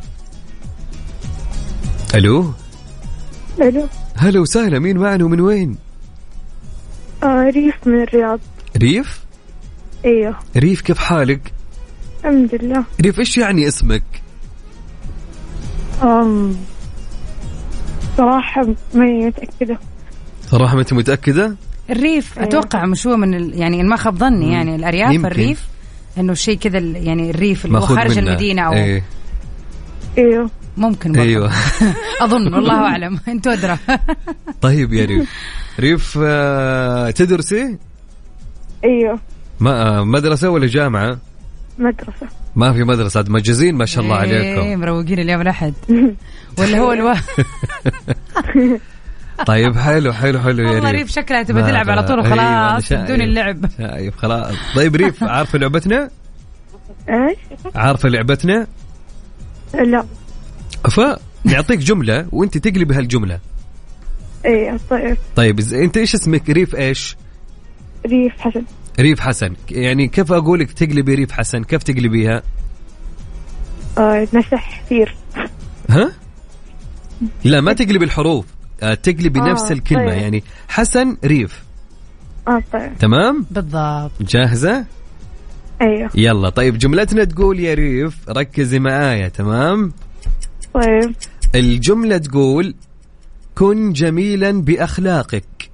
ألو ألو هلا وسهلا، مين معنا ومن وين؟ آه ريف من الرياض. ريف؟ ايوه ريف، كيف حالك؟ الحمد لله. ريف ايش يعني اسمك؟ أم صراحة ماني متأكدة. صراحة ما أنت متأكدة؟ الريف أتوقع مش هو من ال... يعني ما خاب ظني يعني الأرياف يمكن. الريف إنه شيء كذا يعني الريف اللي هو خارج منه. المدينة أو إيه. ايوه ممكن برضه. ايوه اظن والله اعلم انتوا ادرى. طيب يا ريف، ريف آه تدرسي؟ ايوه. ما مدرسه ولا جامعه؟ مدرسه. ما في مدرسه، عاد مجازين ما شاء الله عليكم. ايه مروقين اليوم الاحد ولا هو الوا. طيب حلو حلو حلو يا ريف. والله ريف شكلها تبى تلعب على طول وخلاص بدون اللعب. شايف خلاص. طيب ريف عارفه لعبتنا؟ ايش؟ عارفه لعبتنا؟ لا. فنعطيك جملة وانت تقلب هالجملة. ايه طيب. طيب انت ايش اسمك؟ ريف ايش؟ ريف حسن. ريف حسن، يعني كيف اقولك تقلبي ريف حسن؟ كيف تقلبيها؟ اه نسح كثير. ها؟ لا ما تقلبي الحروف، تقلبي آه نفس الكلمة. طيب. يعني حسن ريف. اه طيب تمام بالضبط. جاهزة؟ ايوه يلا. طيب جملتنا تقول يا ريف ركزي معايا. تمام طيب. الجملة تقول كن جميلا بأخلاقك.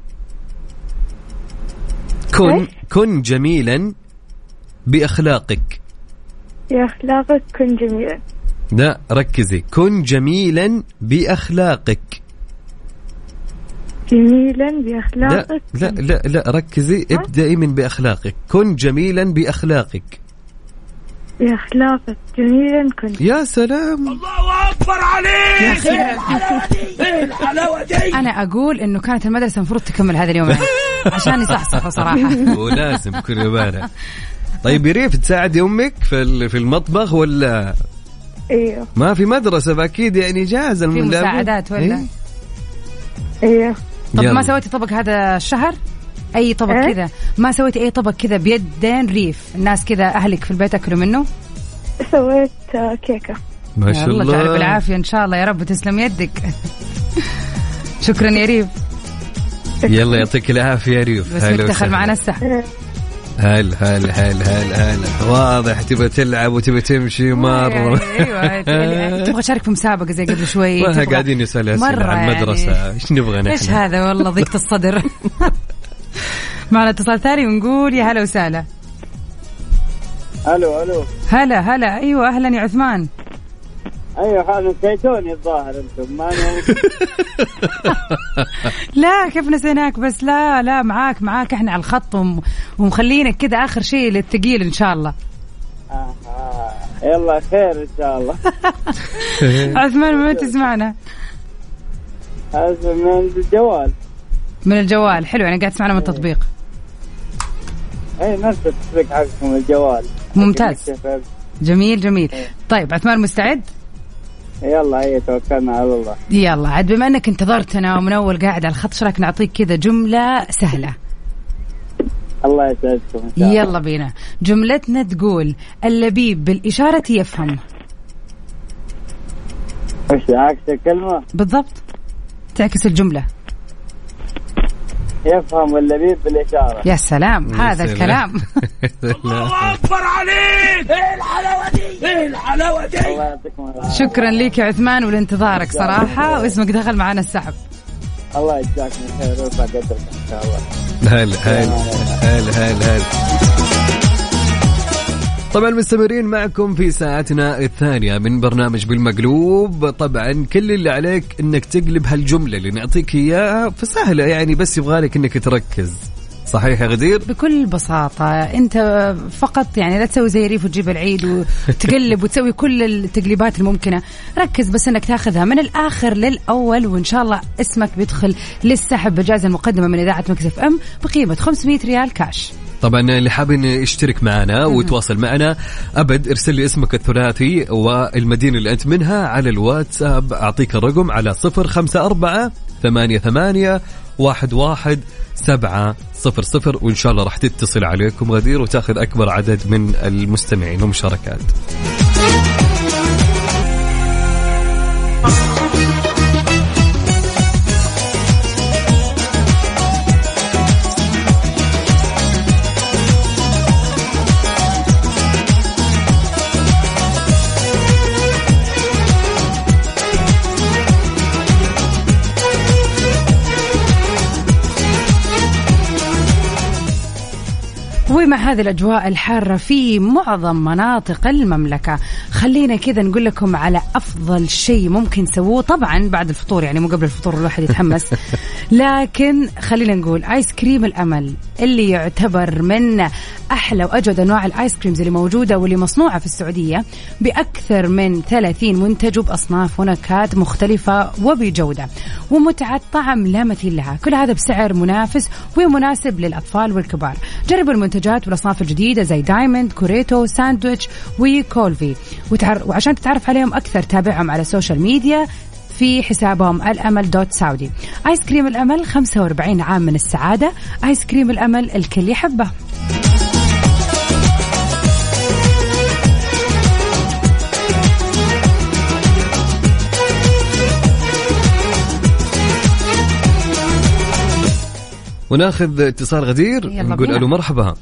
كن كن جميلا بأخلاقك. بأخلاقك كن جميلا. لا ركزي، كن جميلا بأخلاقك. جميلا بأخلاقك. لا لا لا, لا ركزي، ابدأي من بأخلاقك. كن جميلا بأخلاقك. بأخلاقك جميلا كنت. يا سلام، الله أكبر عليك. ايه الحلاوة دي، ايه الحلاوة دي. أنا أقول إنه كانت المدرسة المفروض تكمل هذا اليوم عشان يصحصحوا صراحة. ولازم كل بالك. طيب ريف تساعدي أمك في في المطبخ ولا؟ ايوه. ما في مدرسة فأكيد يعني جاهزة في مساعدات ولا؟ ايوه. ايوه. طب ما سويتي طبق هذا الشهر؟ أي طبق إيه؟ كذا؟ ما سويتي أي طبق كذا بيدين ريف الناس كذا أهلك في البيت أكلوا منه؟ سويت كيكة. ما شاء الله. الله تعالى بالعافية إن شاء الله يا رب، تسلم يدك. شكرا يا ريف. يلا يعطيك العافية يا ريف. بس نفتخر معنا السحب. هل هل هل هل هل واضح تبغى تلعب وتبغى تمشي مرة. ايوه تبغى تشارك في مسابقة زي قبل شوي. ما قاعدين يسأل أسئلة عن المدرسة. ايش نبغى نحن؟ ايش هذا والله ضيقة الصدر. معنا اتصال ثاني ونقول يا هلا وسهلا. الو الو. هلا هلا. ايوه اهلا يا عثمان. ايوه حال نسيتوني الظاهر انتم. ما لا كيف نسيناك بس. لا لا معاك معاك احنا على الخط وم... ومخلينك كده اخر شيء للثقيل ان شاء الله. آه آه. يلا خير ان شاء الله. عثمان ما تسمعنا؟ من الجوال. من الجوال. حلو يعني قاعد تسمعنا من التطبيق. اي نفس التطبيق حقكم الجوال. ممتاز جميل جميل. طيب عثمان مستعد؟ يلا هي توكلنا على الله. يلا عاد بما انك انتظرتنا ومن اول قاعد على الخط شراك نعطيك كذا جملة سهلة. الله يسعدكم. يلا بينا. جملتنا تقول اللبيب بالإشارة يفهم. وش عكس الكلمة؟ بالضبط تعكس الجملة. يفهم اللبيب بالإشارة. يا سلام هذا الكلام. الله أكبر عليك. ايه الحلاوة دي، ايه الحلاوة دي. الله يعطيكم العافية. شكرا ليك يا عثمان ولانتظارك صراحة، واسمك دخل معنا السحب. الله يجزاك من خير ويرفع قدرك إن شاء الله. هلا هلا هلا هلا هلا. طبعا مستمرين معكم في ساعتنا الثانية من برنامج بالمقلوب. طبعا كل اللي عليك انك تقلب هالجملة اللي نعطيك اياها، فسهلة يعني بس يبغالك انك تركز. صحيح يا غدير؟ بكل بساطة انت فقط يعني لا تسوي زي ريف وتجيب العيد وتقلب وتسوي كل التقليبات الممكنة. ركز بس انك تاخذها من الاخر للاول، وان شاء الله اسمك بيدخل للسحب بجائزة المقدمة من اذاعة مكس اف ام بقيمة خمسمية ريال كاش. طبعا اللي حابين يشترك معنا ويتواصل معنا أبد ارسل لي اسمك الثلاثي والمدينة اللي أنت منها على الواتساب. أعطيك الرقم على صفر خمسة أربعة ثمانية ثمانية واحد واحد سبعة صفر صفر، وإن شاء الله راح تتصل عليكم غدير وتأخذ أكبر عدد من المستمعين ومشاركات. مع هذه الأجواء الحارة في معظم مناطق المملكة، خلينا كذا نقول لكم على أفضل شيء ممكن تسووه، طبعا بعد الفطور يعني مو قبل الفطور الواحد يتحمس لكن خلينا نقول آيس كريم الأمل اللي يعتبر من أحلى وأجود أنواع الآيس كريمز اللي موجودة واللي مصنوعة في السعودية بأكثر من ثلاثين منتج وبأصناف ونكهات مختلفة وبجودة ومتعة طعم لا مثيل لها، كل هذا بسعر منافس ومناسب للأطفال والكبار. جربوا المنتجات والأصناف الجديدة زي دايموند، كوريتو، ساندويتش وكولفي، وتعر... وعشان تتعرف عليهم أكثر تابعهم على السوشيال ميديا في حسابهم الأمل دوت سعودي. آيس كريم الأمل خمسة وأربعين عام من السعادة، آيس كريم الأمل الكل يحبه. وناخذ اتصال غدير، نقول ألو مرحبا.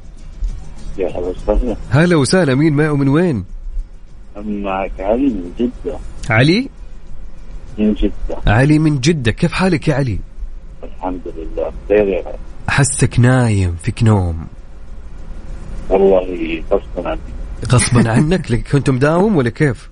يا هلا وسهلا. هلا وسهلا، مين معه من وين؟ معك علي من جدة. علي من جدة. علي من جدة، كيف حالك يا علي؟ الحمد لله خير يا رب. أحسك نايم فيك نوم. والله غصبا عني. غصبا عنك؟ لك كنت مداوم ولا كيف؟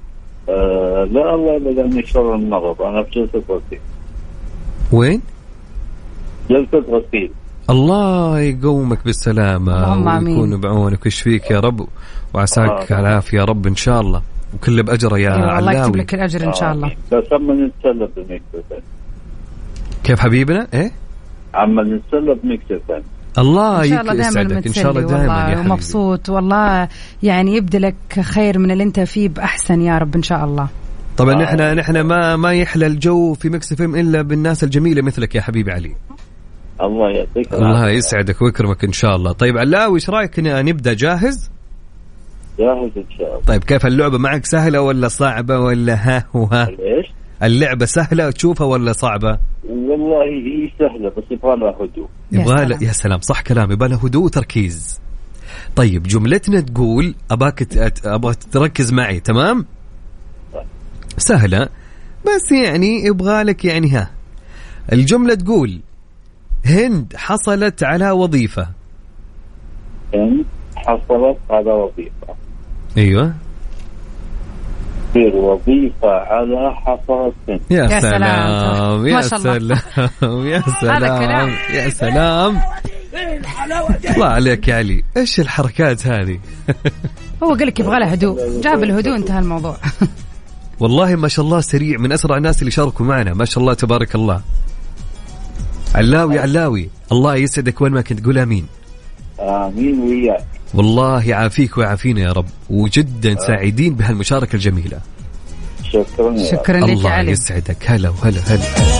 آه لا الله لأني شر المرض، أنا في جلسة غسيل. وين؟ جلسة غسيل. الله يقومك بالسلامة ويكون بعونك ويشفيك يا رب وعساك على العافية يا رب إن شاء الله، وكل بأجره يا علاوي. الله يكتب لك الأجر إن شاء الله. بس عمال نتسلى بميكسر. كيف حبيبنا؟ إيه؟ عمال نتسلى بميكسر ثاني. الله يسعدك إن شاء الله دائما يا مبسوط والله، يعني يبدلك خير من اللي أنت فيه بأحسن يا رب إن شاء الله. طبعا نحن آه. نحن ما ما يحلى الجو في مكس اف ام إلا بالناس الجميلة مثلك يا حبيبي علي. الله يعطيك الله يسعدك ويكرمك إن شاء الله. طيب علاوي إيش رأيك نبدأ؟ جاهز؟ جاهز إن شاء الله. طيب كيف اللعبة معك، سهلة ولا صعبة ولا ها وها؟ ليش؟ اللعبة سهلة تشوفها ولا صعبة؟ والله هي سهلة بس يبغى لها هدوء. يبغى لها يا سلام، صح كلام، يبغى لها هدوء وتركيز. طيب جملتنا تقول أباك أبغى تركز معي، تمام؟ سهلة بس يعني يبغى لك يعني ها. الجملة تقول هند حصلت على وظيفة. هند حصلت على وظيفة. أيوة. تصير وظيفة على حصلت هند. يا, يا سلام يا سلام يا سلام يا سلام. الله عليك يا علي، إيش الحركات هذه؟ هو قال لك يبغى له هدوء، جاب الهدوء انتهى الموضوع. والله ما شاء الله سريع، من أسرع الناس اللي شاركوا معنا ما شاء الله تبارك الله. علاوي علاوي الله يسعدك، وين ما كنت قول آمين. آمين وياك. والله يعافيك ويعافينا يا رب، وجدا سعيدين بهالمشاركة الجميلة. شكرا شكرا لك الله يا علي. يسعدك. هلا وهلا هلا.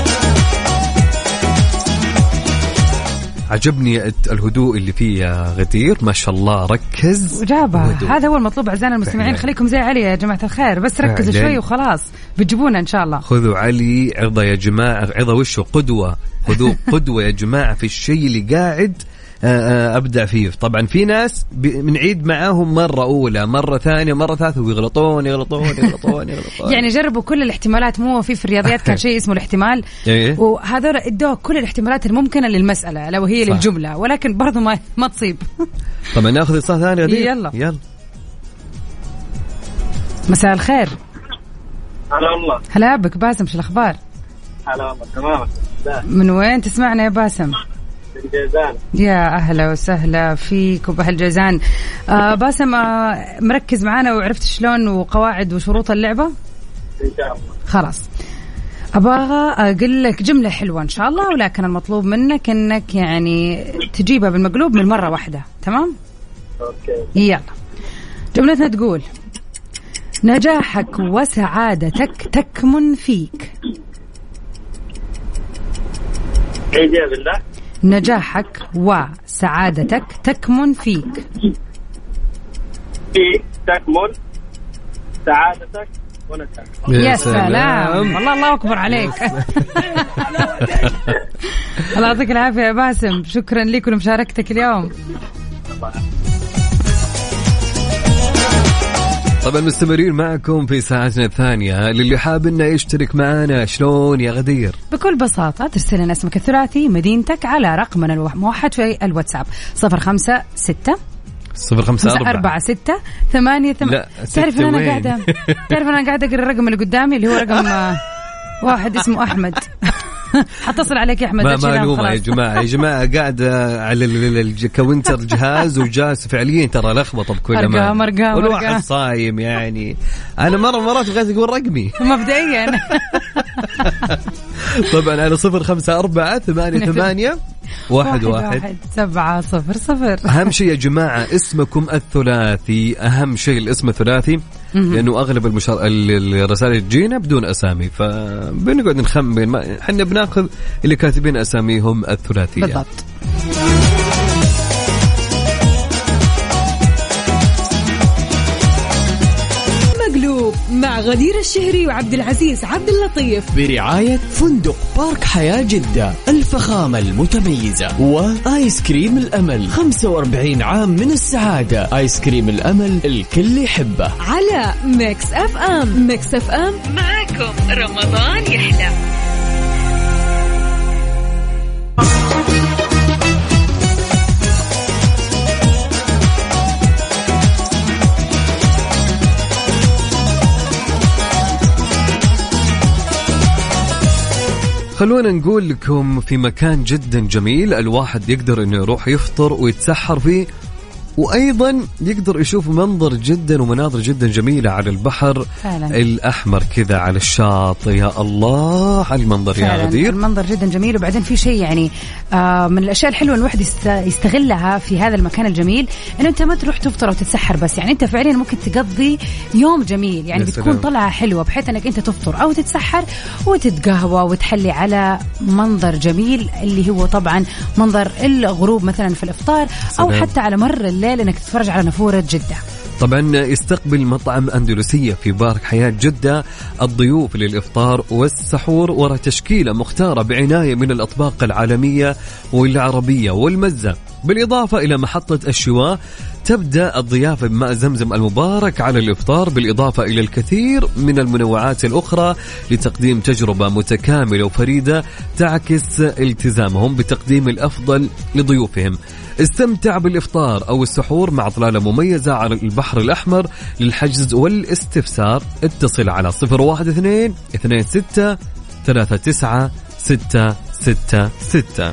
عجبني الهدوء اللي فيه يا غدير، ما شاء الله ركز وجابها. هذا هو المطلوب أعزائنا المستمعين، خليكم زي علي يا جماعة الخير، بس ركزوا شوي وخلاص بتجيبونا إن شاء الله. خذوا علي عظة يا جماعة، عظة وشه قدوة، خذوا قدوة يا جماعة في الشيء اللي قاعد أبدع فيه. طبعا في ناس بنعيد معاهم مرة أولى مرة ثانية مرة ثالثة ويغلطون يغلطون يغلطون يغلطون. يعني جربوا كل الاحتمالات، مو في في الرياضيات كان شيء اسمه الاحتمال، وهذول ادوه كل الاحتمالات الممكنة للمسألة لو هي للجملة، ولكن برضو ما ما تصيب. طبعا ناخذ اتصال ثاني غدير. يلا يلا. مساء الخير. هلا والله. هلا بك باسم، شو الأخبار؟ هلا والله تمام. من وين تسمعنا يا باسم؟ الجيزان. يا أهلا وسهلا فيك وبهالجيزان. آه باسم، آه مركز معانا وعرفت شلون وقواعد وشروط اللعبة؟ إن شاء الله. خلاص، أبغى أقول لك جملة حلوة إن شاء الله، ولكن المطلوب منك إنك يعني تجيبها بالمقلوب من مرة واحدة، تمام؟ أوكي. يلا. جملتنا تقول نجاحك وسعادتك تكمن فيك. عيد يا بالله. نجاحك وسعادتك تكمن فيك. في تكمن سعادتك ونجاحك. يا سلام، والله الله أكبر عليك. الله يعطيك العافية يا باسم، شكرا لك ولمشاركتك اليوم. طبعا مستمرين معكم في ساعتنا الثانية. للي حاب انه يشترك معنا شلون يا غدير؟ بكل بساطة ترسل لنا اسمك الثلاثي مدينتك على رقمنا الموحد في الواتساب صفر خمسة ستة صفر خمسة أربعة أربعة ستة ثمانية ثمانية. تعرف أنا وين؟ قاعدة تعرف أنا قاعدة أقرأ الرقم اللي قدامي اللي هو رقم واحد اسمه أحمد. حتصل عليك يا أحمد. ما معلومة يا جماعة، يا جماعة قاعدة على الكاونتر جهاز وجالس فعليا ترى لخبطة بكل أرقام أمان، أرقام والواحد أرقام. صايم يعني. أنا مرة مرات بغيت أقول رقمي مبدئيا. طبعا على صفر خمسة أربعة ثمانية ثمانية واحد واحد سبعة صفر صفر. أهم شيء يا جماعة اسمكم الثلاثي، أهم شيء الاسم الثلاثي، لأنه أغلب المشار... الرسائل تجينا بدون أسامي، فبنقعد نخمن ما... حنا بناخذ اللي كاتبين أساميهم الثلاثية بالضبط. مقلوب مع غدير الشهري وعبد العزيز عبد اللطيف برعاية فندق بارك حياة جدة الفخامة المتميزة، وآيس كريم الأمل خمسة وأربعين عام من السعادة. آيس كريم الأمل الكل يحبه. على ميكس اف ام. ميكس اف ام معكم رمضان يحلى. خلونا نقول لكم في مكان جدا جميل الواحد يقدر انه يروح يفطر ويتسحر فيه، وأيضا يقدر يشوف منظر جدا ومناظر جدا جميلة على البحر فعلا. الأحمر كذا على الشاطئ. يا الله على المنظر يا غدير، المنظر جدا جميل. وبعدين في شيء يعني آه من الأشياء الحلوة الواحد يستغلها في هذا المكان الجميل، إنه أنت ما تروح تفطر وتتسحر بس، يعني أنت فعليا ممكن تقضي يوم جميل، يعني بتكون طلعة حلوة بحيث أنك أنت تفطر أو تتسحر وتتقهوى وتحلي على منظر جميل اللي هو طبعا منظر الغروب مثلا في الإفطار، أو حتى على مر الليل انك تتفرج على نافورة جدة. طبعا يستقبل مطعم أندلسية في بارك حياة جدة الضيوف للإفطار والسحور وراء تشكيلة مختارة بعناية من الأطباق العالمية والعربية والمزة، بالإضافة إلى محطة الشواء. تبدأ الضيافة بماء زمزم المبارك على الإفطار، بالإضافة إلى الكثير من المنوعات الأخرى لتقديم تجربة متكاملة وفريدة تعكس التزامهم بتقديم الأفضل لضيوفهم. استمتع بالإفطار أو السحور مع إطلالة مميزة على البحر الأحمر. للحجز والاستفسار اتصل على صفر واحد اثنين اثنين ستة ثلاثة تسعة ستة ستة ستة.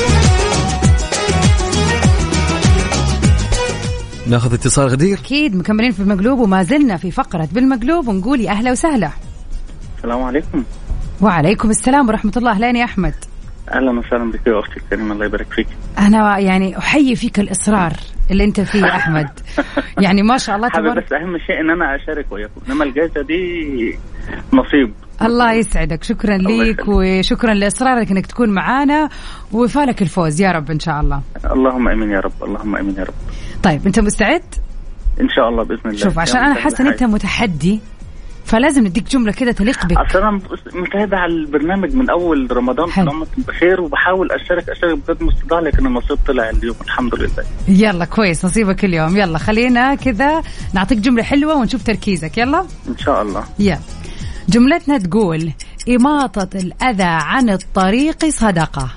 ناخذ اتصال غدير. أكيد مكملين في المقلوب وما زلنا في فقرة بالمقلوب ونقول يا أهلا وسهلا. السلام عليكم. وعليكم السلام ورحمة الله. أهلين يا أحمد. أهلا وسهلا بك يا أختي الكريمة، الله يبارك فيك. أنا يعني أحيي فيك الإصرار اللي أنت فيه يا أحمد. يعني ما شاء الله تبارك. بس أهم شيء إن أنا أشارك وياكم، إنما الجائزة دي نصيب. الله يسعدك، شكرا ليك وشكرا لإصرارك إنك تكون معانا، وفالك الفوز يا رب إن شاء الله. اللهم آمين يا رب، اللهم آمين يا رب. طيب أنت مستعد؟ إن شاء الله بإذن الله. شوف عشان أنا حاسة إن أنت متحدي، فلازم نديك جملة كده تليق بك. أصلا أنا متابع البرنامج من أول رمضان كنت بخير، وبحاول أشارك أشارك بقدر المستطاع، لكن النصيب طلع اليوم الحمد لله. يلا كويس، نصيبك اليوم. يلا خلينا كده نعطيك جملة حلوة ونشوف تركيزك. يلا إن شاء الله. يلا جملتنا تقول إماطة الأذى عن الطريق صدقة.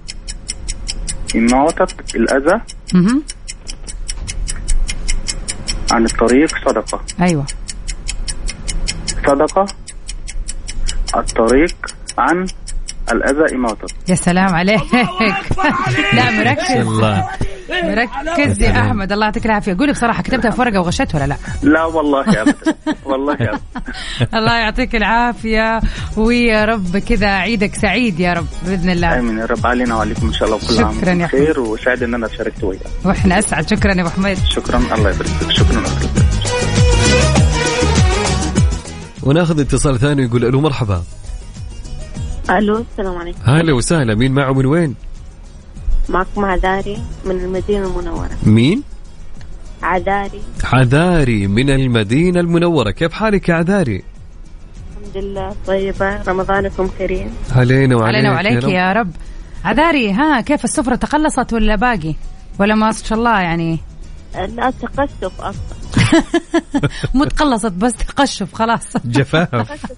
إماطة الأذى م- عن الطريق صدقة. أيوة صدقة الطريق عن الأذى إماطة. يا سلام عليك. لا مركز مركز يا أحمد، الله يعطيك العافية. قولي بصراحة كتبتها في ورقة وغشت ولا لا؟ لا والله أبدا، والله أبدا. الله يعطيك العافية، ويا رب كذا عيدك سعيد يا رب بإذن الله. آمين يا رب علينا وعليكم إن شاء الله، وكل عام شكرا يا خير، وسعيد إن أنا شاركت وياك. وإحنا أسعد. شكرا يا أبو حميد. شكرا، الله يبارك فيك. شكرا أكثر. وناخذ اتصال ثاني يقول ألو مرحبا. ألو السلام عليكم. هلا وسهلا، مين معه من وين؟ معكم عذاري من المدينة المنورة. مين؟ عذاري. عذاري من المدينة المنورة، كيف حالك يا عذاري؟ الحمد لله طيبة، رمضانكم كريم. علينا وعليك, علينا وعليك يا, يا رب. عذاري ها كيف السفرة تقلصت ولا باقي ولا ما شاء الله يعني؟ لا تقصف أصلا. متقلصت بس تقشف خلاص. جفاف.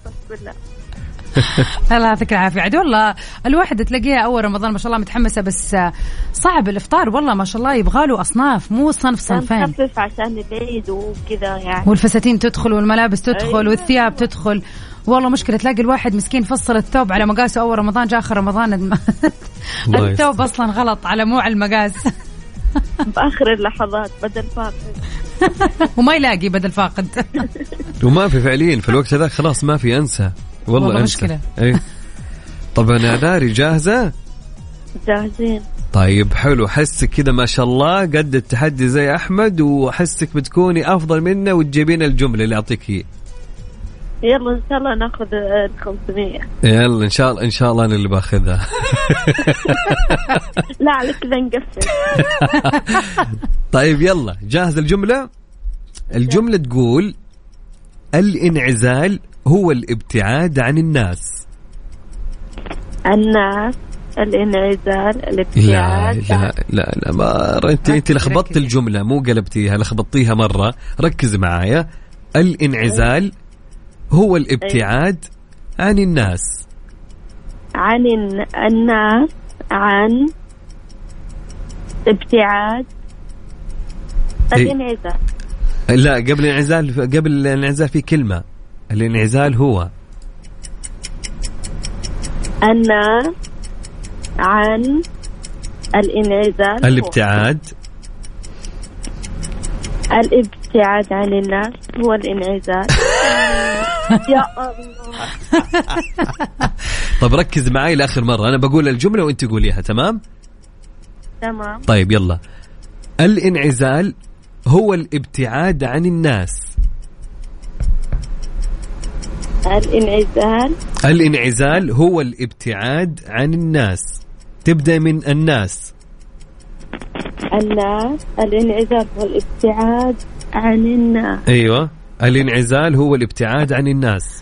الله يعطيك العافية. عاد والله الواحد تلاقيها أول رمضان ما شاء الله متحمسة، بس صعب الإفطار والله ما شاء الله، يبغى له أصناف مو صنف صنفين. نخفف عشان العيد وكذا يعني، والفساتين تدخل والملابس تدخل. أيوة. والثياب تدخل. والله مشكلة تلاقي الواحد مسكين فصل الثوب على مقاسه أول رمضان، جاء آخر رمضان الثوب أصلا غلط على مو على المقاس. بآخر اللحظات بدل فاقد وما يلاقي بدل فاقد. وما في فعليا في الوقت هذا خلاص ما في، أنسى والله, والله مشكلة. أي. طبعا يا داري جاهزة؟ جاهزين. طيب حلو، حسك كذا ما شاء الله قد التحدي زي أحمد، وحسك بتكوني أفضل منه وتجيبين الجملة اللي أعطيك هي. يلا إن شاء الله ناخذ الخمسمية. يلا إن شاء الله إن شاء الله أنا اللي باخذها. لا على كذا نقفل. طيب يلا جاهز الجملة؟ الجملة تقول الانعزال هو الابتعاد عن الناس. الناس، الانعزال، الابتعاد. لا لا لا, لا ما انت انت لخبطت الجملة، مو قلبتيها، لخبطتيها مرة. ركز معايا. الانعزال هو الابتعاد عن الناس. عن الناس، عن ابتعاد الانعزال. لا قبل الانعزال، قبل الانعزال في كلمة. الانعزال هو الناس عن الانعزال، الابتعاد. الابتعاد عن الناس هو الانعزال. يا الله. طب ركز معي لآخر مرة، أنا بقول الجملة وأنت قوليها. تمام تمام. طيب يلا. الانعزال هو الابتعاد عن الناس. الانعزال الانعزال هو الابتعاد عن الناس. تبدأ من الناس. الناس، الانعزال هو الابتعاد عن الناس. أيوة، الانعزال هو الابتعاد عن الناس.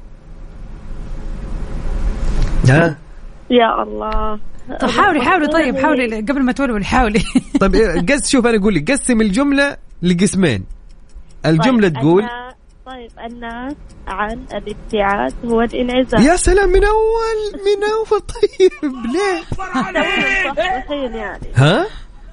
ها يا الله. طب حاولي حاولي طيب حاولي قبل ما تقولي حاولي. طيب قس، شوف أنا أقول لك قسم الجملة لقسمين. الجملة طيب تقول الناس. طيب الناس عن الابتعاد هو الانعزال. يا سلام، من أول من أول. طيب ليه؟ يعني. ها؟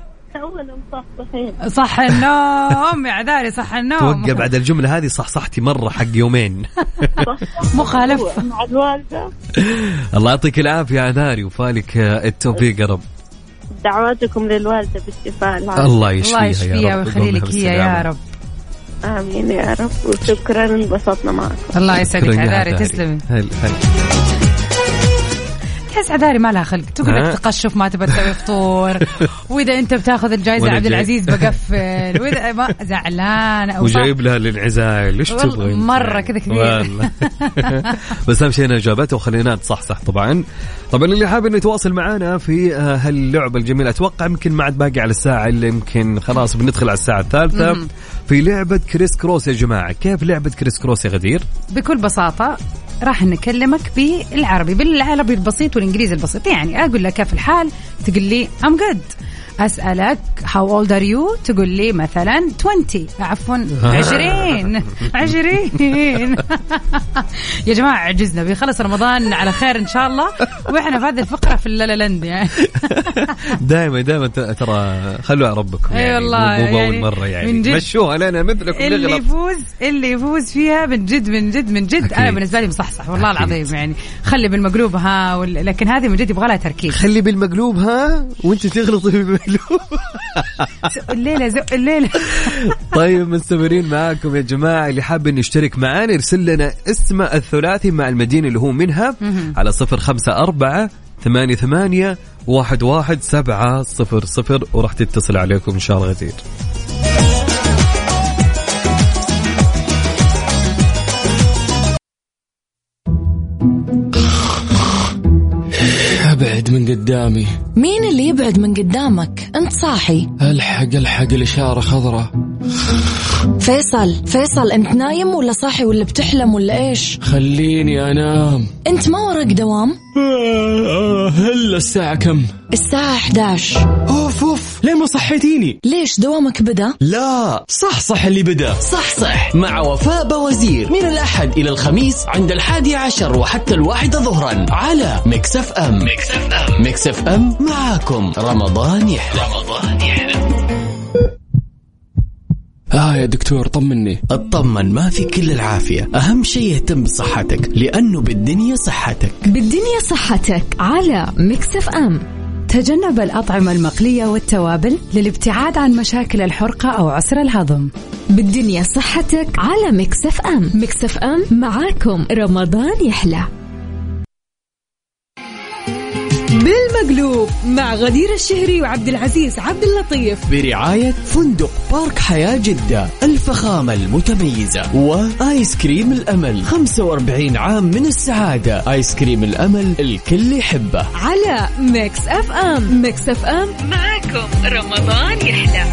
صح النوم يا عذاري، صح النوم. توقع بعد الجملة هذه صح صحتي مرة حق يومين. مخالف مع الوالدة. الله يعطيك العافية يا عذاري وفالك التوفيق يا رب. دعواتكم للوالدة بالشفاء. الله يشفيها يا رب ويخلي لك هي يا رب. آمين يا رب. وشكرا، انبسطنا معكم. الله يسعدك عذاري، تسلمي. هل هل تحس عذاري ما لها خلق، تقول لك تقشف ما تبى تسوي فطور، واذا انت بتاخذ الجائزه عبد العزيز بقفل، واذا ما زعلان او وجايب لها الانعزال. ليش تبغى مره كذا كثير؟ بس اهم شيء انها جابتها وخلينا تصحصح. طبعا طبعا اللي حابب انه يتواصل معنا في هاللعبه الجميله، اتوقع يمكن ما عاد باقي على الساعه اللي يمكن خلاص بندخل على الساعه الثالثه في لعبه كريس كروس. يا جماعه كيف لعبه كريس كروس يا غدير؟ بكل بساطه راح نكلمك بالعربي، بالعربي البسيط والإنجليزي البسيط. يعني أقول لك كيف الحال تقول لي I'm good. أسألك how old are you تقول لي مثلا عشرين، عفوا عشرين عشرين. يا جماعة عجزنا، بيخلص رمضان على خير إن شاء الله، وإحنا في هذه الفقرة في اللالند يعني. دائما دائما ترى خلوها ربكم يعني. أي والله مو يعني بأول مرة يعني مشوها لنا مثلكم. اللي يفوز اللي يفوز فيها من جد من جد من جد أكيد. أنا بالنسبة لي مصحصح والله أكيد. العظيم يعني. خلي بالمقلوب ها وال... لكن هذه من جد يبغى لها تركيز. خلي بالمقلوب ها وانت تغلطي بالمقلوب. زق الليلة زق الليلة. طيب مستمرين معاكم يا جماعة. اللي حاب إن يشترك معانا يرسل لنا اسم الثلاثي مع المدينة اللي هو منها على صفر خمسة أربعة ثمانية ثمانية واحد واحد سبعة صفر صفر وراح تتصل عليكم إن شاء الله غدير. ابعد من قدامي. مين اللي يبعد من قدامك؟ انت صاحي. الحق الحق الإشارة خضراء. فيصل فيصل انت نايم ولا صاحي ولا بتحلم ولا ايش؟ خليني انام. انت ما وراك دوام؟ هلا الساعة كم؟ الساعة إحدى عشر. اوف اوف ليه ما صحيتيني؟ ليش دوامك بدا؟ لا صح صح اللي بدا. صح صح مع وفاء بوزير من الأحد إلى الخميس عند الحادي عشر وحتى الواحدة ظهرا على ميكس اف ام. ميكس اف ام ميكس اف ام معاكم رمضان يحلى. رمضان يحلى. آه يا دكتور طمني. اطمن ما في كل العافية، أهم شيء يهتم بصحتك لأنه بالدنيا صحتك. بالدنيا صحتك على ميكس اف ام. تجنب الأطعمة المقلية والتوابل للابتعاد عن مشاكل الحرقة أو عسر الهضم. بالدنيا صحتك على ميكس اف ام. ميكس اف ام معاكم رمضان يحلى. بالمقلوب مع غدير الشهري وعبد العزيز عبد اللطيف برعاية فندق بارك حياة جدة الفخامة المتميزة وآيس كريم الأمل خمسة وأربعين عام من السعادة. آيس كريم الأمل الكل يحبه على ميكس اف ام. ميكس اف ام معاكم رمضان يحلى.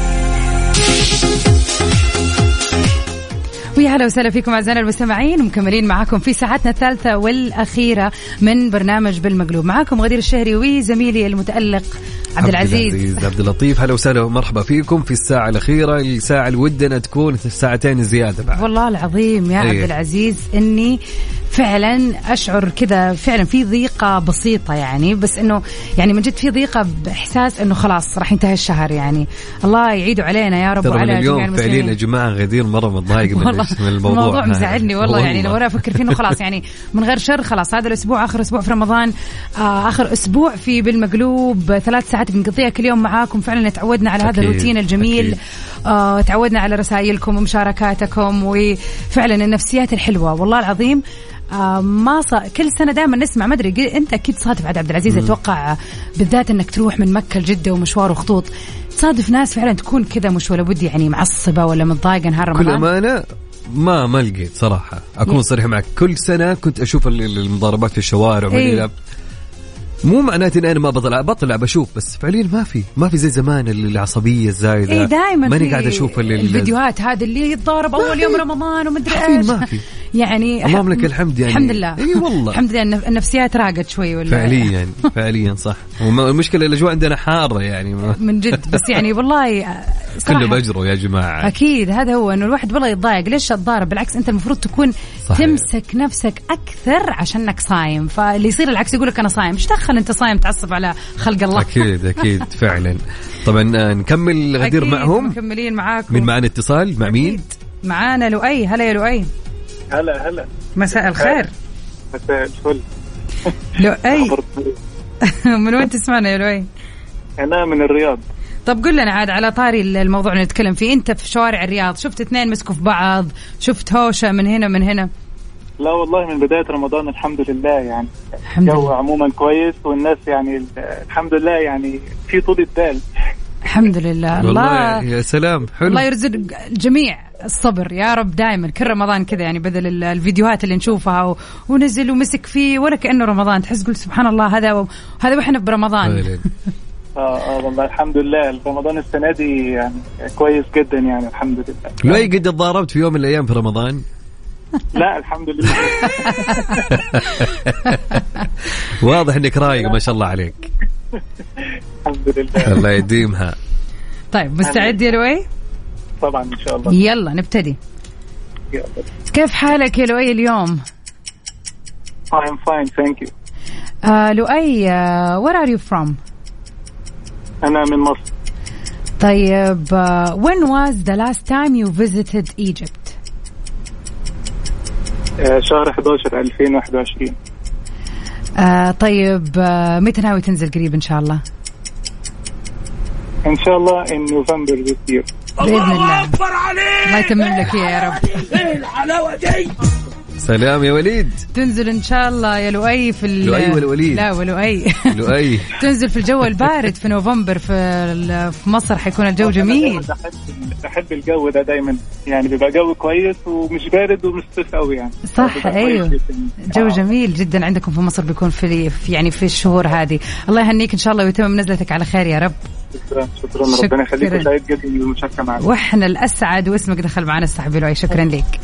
ويا هلا وسهلا فيكم أعزائنا المستمعين، ومكملين معاكم في ساعتنا الثالثة والأخيرة من برنامج بالمقلوب. معاكم غدير الشهري وزميلي المتألق عبد العزيز عبد اللطيف. هلا وسهلا ومرحبا فيكم في الساعة الأخيرة، الساعة اللي ودنا تكون ساعتين زيادة بعد. والله العظيم يا أيه. عبد العزيز إني فعلا أشعر كذا فعلا في ضيقة بسيطة يعني، بس إنه يعني من جد في ضيقة بإحساس إنه خلاص راح ينتهي الشهر يعني. الله يعيدوا علينا يا رب وعلى جميع المسلمين. فعليا يا جماعة غدير مرة متضايق من, من الموضوع. الموضوع مزعلني والله, والله يعني لو أنا أفكر فيه إنه خلاص يعني من غير شر خلاص هذا الأسبوع آخر أسبوع في رمضان، آه آخر أسبوع في بالمقلوب، ثلاث ساعات بنقضيها كل يوم معاكم. فعلا تعودنا على هذا الروتين الجميل، آه تعودنا على رسائلكم ومشاركاتكم وفعلا النفسيات الحلوة. والله العظيم آه ما صار كل سنة دائما نسمع، ما أدري أنت أكيد صادف بعد عبد العزيز أتوقع بالذات أنك تروح من مكة لجدة ومشوار وخطوط، تصادف ناس فعلا تكون كذا مش ولا بد يعني معصبة ولا متضايقة نهار رمضان. كل أمانة ما ما لقيت صراحة أكون صريح معك، كل سنة كنت أشوف المضاربات في الشوارع إيه؟ مو معناته إن أنا ما بطلع بطلع بشوف، بس فعليا ما في ما في زي زمان العصبية الزايدة. إيه دائما ماني قاعد أشوف الفيديوهات هذه اللي يتضارب أول يوم رمضان ومدري إيش ما في يعني. اللهم لك الحمد يعني الحمد لله. إيه والله الحمد لله النفسيات راقت شوي ولا فعليا فعليا صح. والمشكلة الأجواء عندنا حارة يعني من جد، بس يعني والله كله بجروا يا جماعة. أكيد هذا هو إنه الواحد والله يتضايق ليش الضارب، بالعكس أنت المفروض تكون صحيح. تمسك نفسك أكثر عشانك صايم، فاللي يصير العكس يقولك أنا صايم، مش دخل أنت صايم تعصب على خلق الله. أكيد أكيد فعلا. طبعا نكمل غدير معهم، مكملين معاكم. من معنا اتصال مع مين؟ معانا لؤي. هلا يا لؤي. هلا هلا مساء الخير. مساء الفل. لؤي من وين تسمعنا يا لؤي؟ أنا من الرياض. طب قل لنا عاد على طاري الموضوع اللي نتكلم فيه، أنت في شوارع الرياض شفت اثنين مسكوا في بعض، شفت هوشة من هنا من هنا؟ لا والله من بداية رمضان الحمد لله يعني الجو عموما كويس، والناس يعني الحمد لله يعني في طول البال. الحمد لله. الله يا سلام حلو. الله يرزق الجميع الصبر يا رب دائما كل رمضان كذا يعني، بدل الفيديوهات اللي نشوفها ونزل ومسك فيه ولا كأنه رمضان، تحس قل سبحان الله هذا هذا وإحنا برمضان. اه اه والله الحمد لله رمضان السنة دي يعني كويس جدا يعني الحمد لله. لو قد تضاربت في يوم من الأيام في رمضان؟ لا الحمد لله. واضح انك رايق ما شاء الله عليك. الحمد لله. الله يديمها. طيب مستعد يا لؤي؟ طبعا ان شاء الله. يلا نبتدي. يلا. كيف حالك يا لؤي اليوم؟ I'm fine thank you. uh, لؤي uh, where are you from؟ أنا من مصر. طيب uh, when was the last time you visited Egypt؟ شهر إحدى عشر ألفين وواحد وعشرين. آه طيب آه متى ناوي تنزل قريب إن شاء الله؟ إن شاء الله in November this year. بإذن الله. أكبر عليك. الله يتمم لك يا رب. إيه الحلاوة دي. سلام يا وليد. تنزل إن شاء الله يا لؤي في لؤي ولا وليد؟ لا ولؤي. لؤي. تنزل في الجو البارد في نوفمبر في في مصر حيكون الجو جميل. بحب الجو ده دايما يعني بيبقى جو كويس ومش بارد ومش صيف قوي يعني. صح أيوه. جو آه. جميل جدا عندكم في مصر بيكون في يعني في الشهور هذه. الله يهنيك إن شاء الله ويتمم نزلتك على خير يا رب. شكرا شكرا, شكرا. ربنا يخليك، سعيد جدا بالمشاركة معنا. واحنا الأسعد، واسمك دخل معنا الصحبي لؤي. شكرا لك.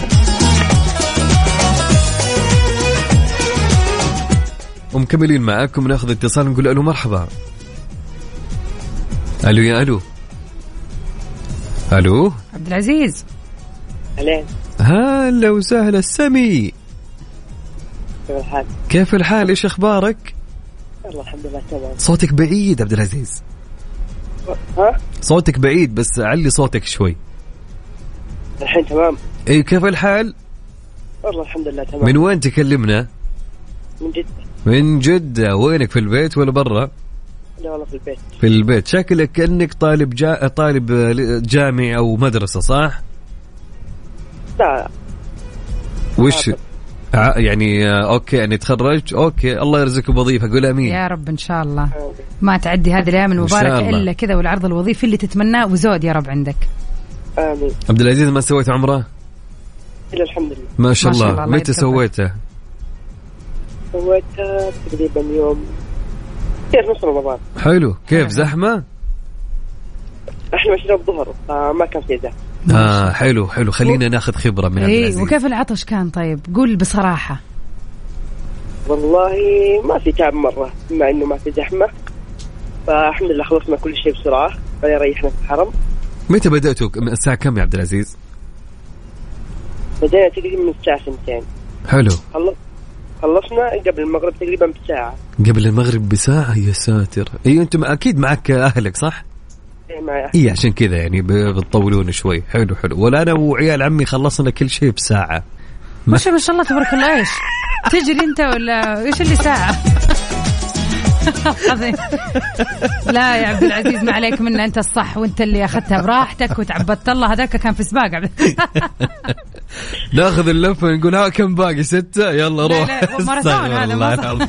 ومكملين معاكم، ناخذ اتصال نقول الو مرحبا. الو يا الو الو عبد العزيز. هلا هلا وسهلا سمي. كيف الحال؟ كيف الحال؟ ايش اخبارك؟ والله الحمد لله تمام. صوتك بعيد عبد العزيز. ها؟ صوتك بعيد، بس علي صوتك شوي. الحين تمام. اي كيف الحال؟ والله الحمد لله تمام. من وين تكلمنا؟ من جدة. من جدة. وينك، في البيت ولا برا؟ لا والله في البيت. في البيت. شكلك كأنك طالب جا... طالب جامعي أو مدرسة صح؟ لا. وش ع... يعني أوكي يعني تخرجت، أوكي الله يرزقك بوظيفة، قول أمين يا رب إن شاء الله. ما تعدي هذه الأيام المباركة إلا كذا والعرض الوظيفي اللي تتمناه وزود يا رب عندك. آمين. عبد العزيز ما سويت عمره؟ إلا الحمد لله. ما شاء الله, الله. متى سويته؟ سويتها تقريبا يوم كيف نص رمضان. حلو. كيف زحمة؟ احنا ماشيين الظهر فما كان في زحمة. آه حلو حلو. خلينا ناخذ خبرة من عبد العزيز. وكيف العطش كان؟ طيب قول بصراحة. والله ما في تعب مرة، مع إنه ما في زحمة، فالحمد لله خلصنا كل شيء بسرعة، فريحنا في الحرم. متى بدأتوا؟ الساعة كم يا عبد العزيز؟ بدأنا تقريبا من الساعة سنتين. حلو. خلص خلصنا قبل المغرب تقريبا بساعة. قبل المغرب بساعة؟ يا ساتر. اي انتم اكيد معك اهلك صح؟ اي معي. اي عشان كذا يعني بتطولون شوي. حلو حلو. ولا انا وعيال عمي خلصنا كل شيء بساعة. ما شاء ما شاء الله تبارك الله. ايش تجري انت ولا ايش اللي ساعة؟ لا يا عبد العزيز ما عليك منا، انت الصح وانت اللي اخذتها براحتك وتعبدت الله. هذاك كان في سباق. ناخذ اللفة نقول ها كم باقي؟ ستة. يلا روح. لا لا ماراثون هذا ما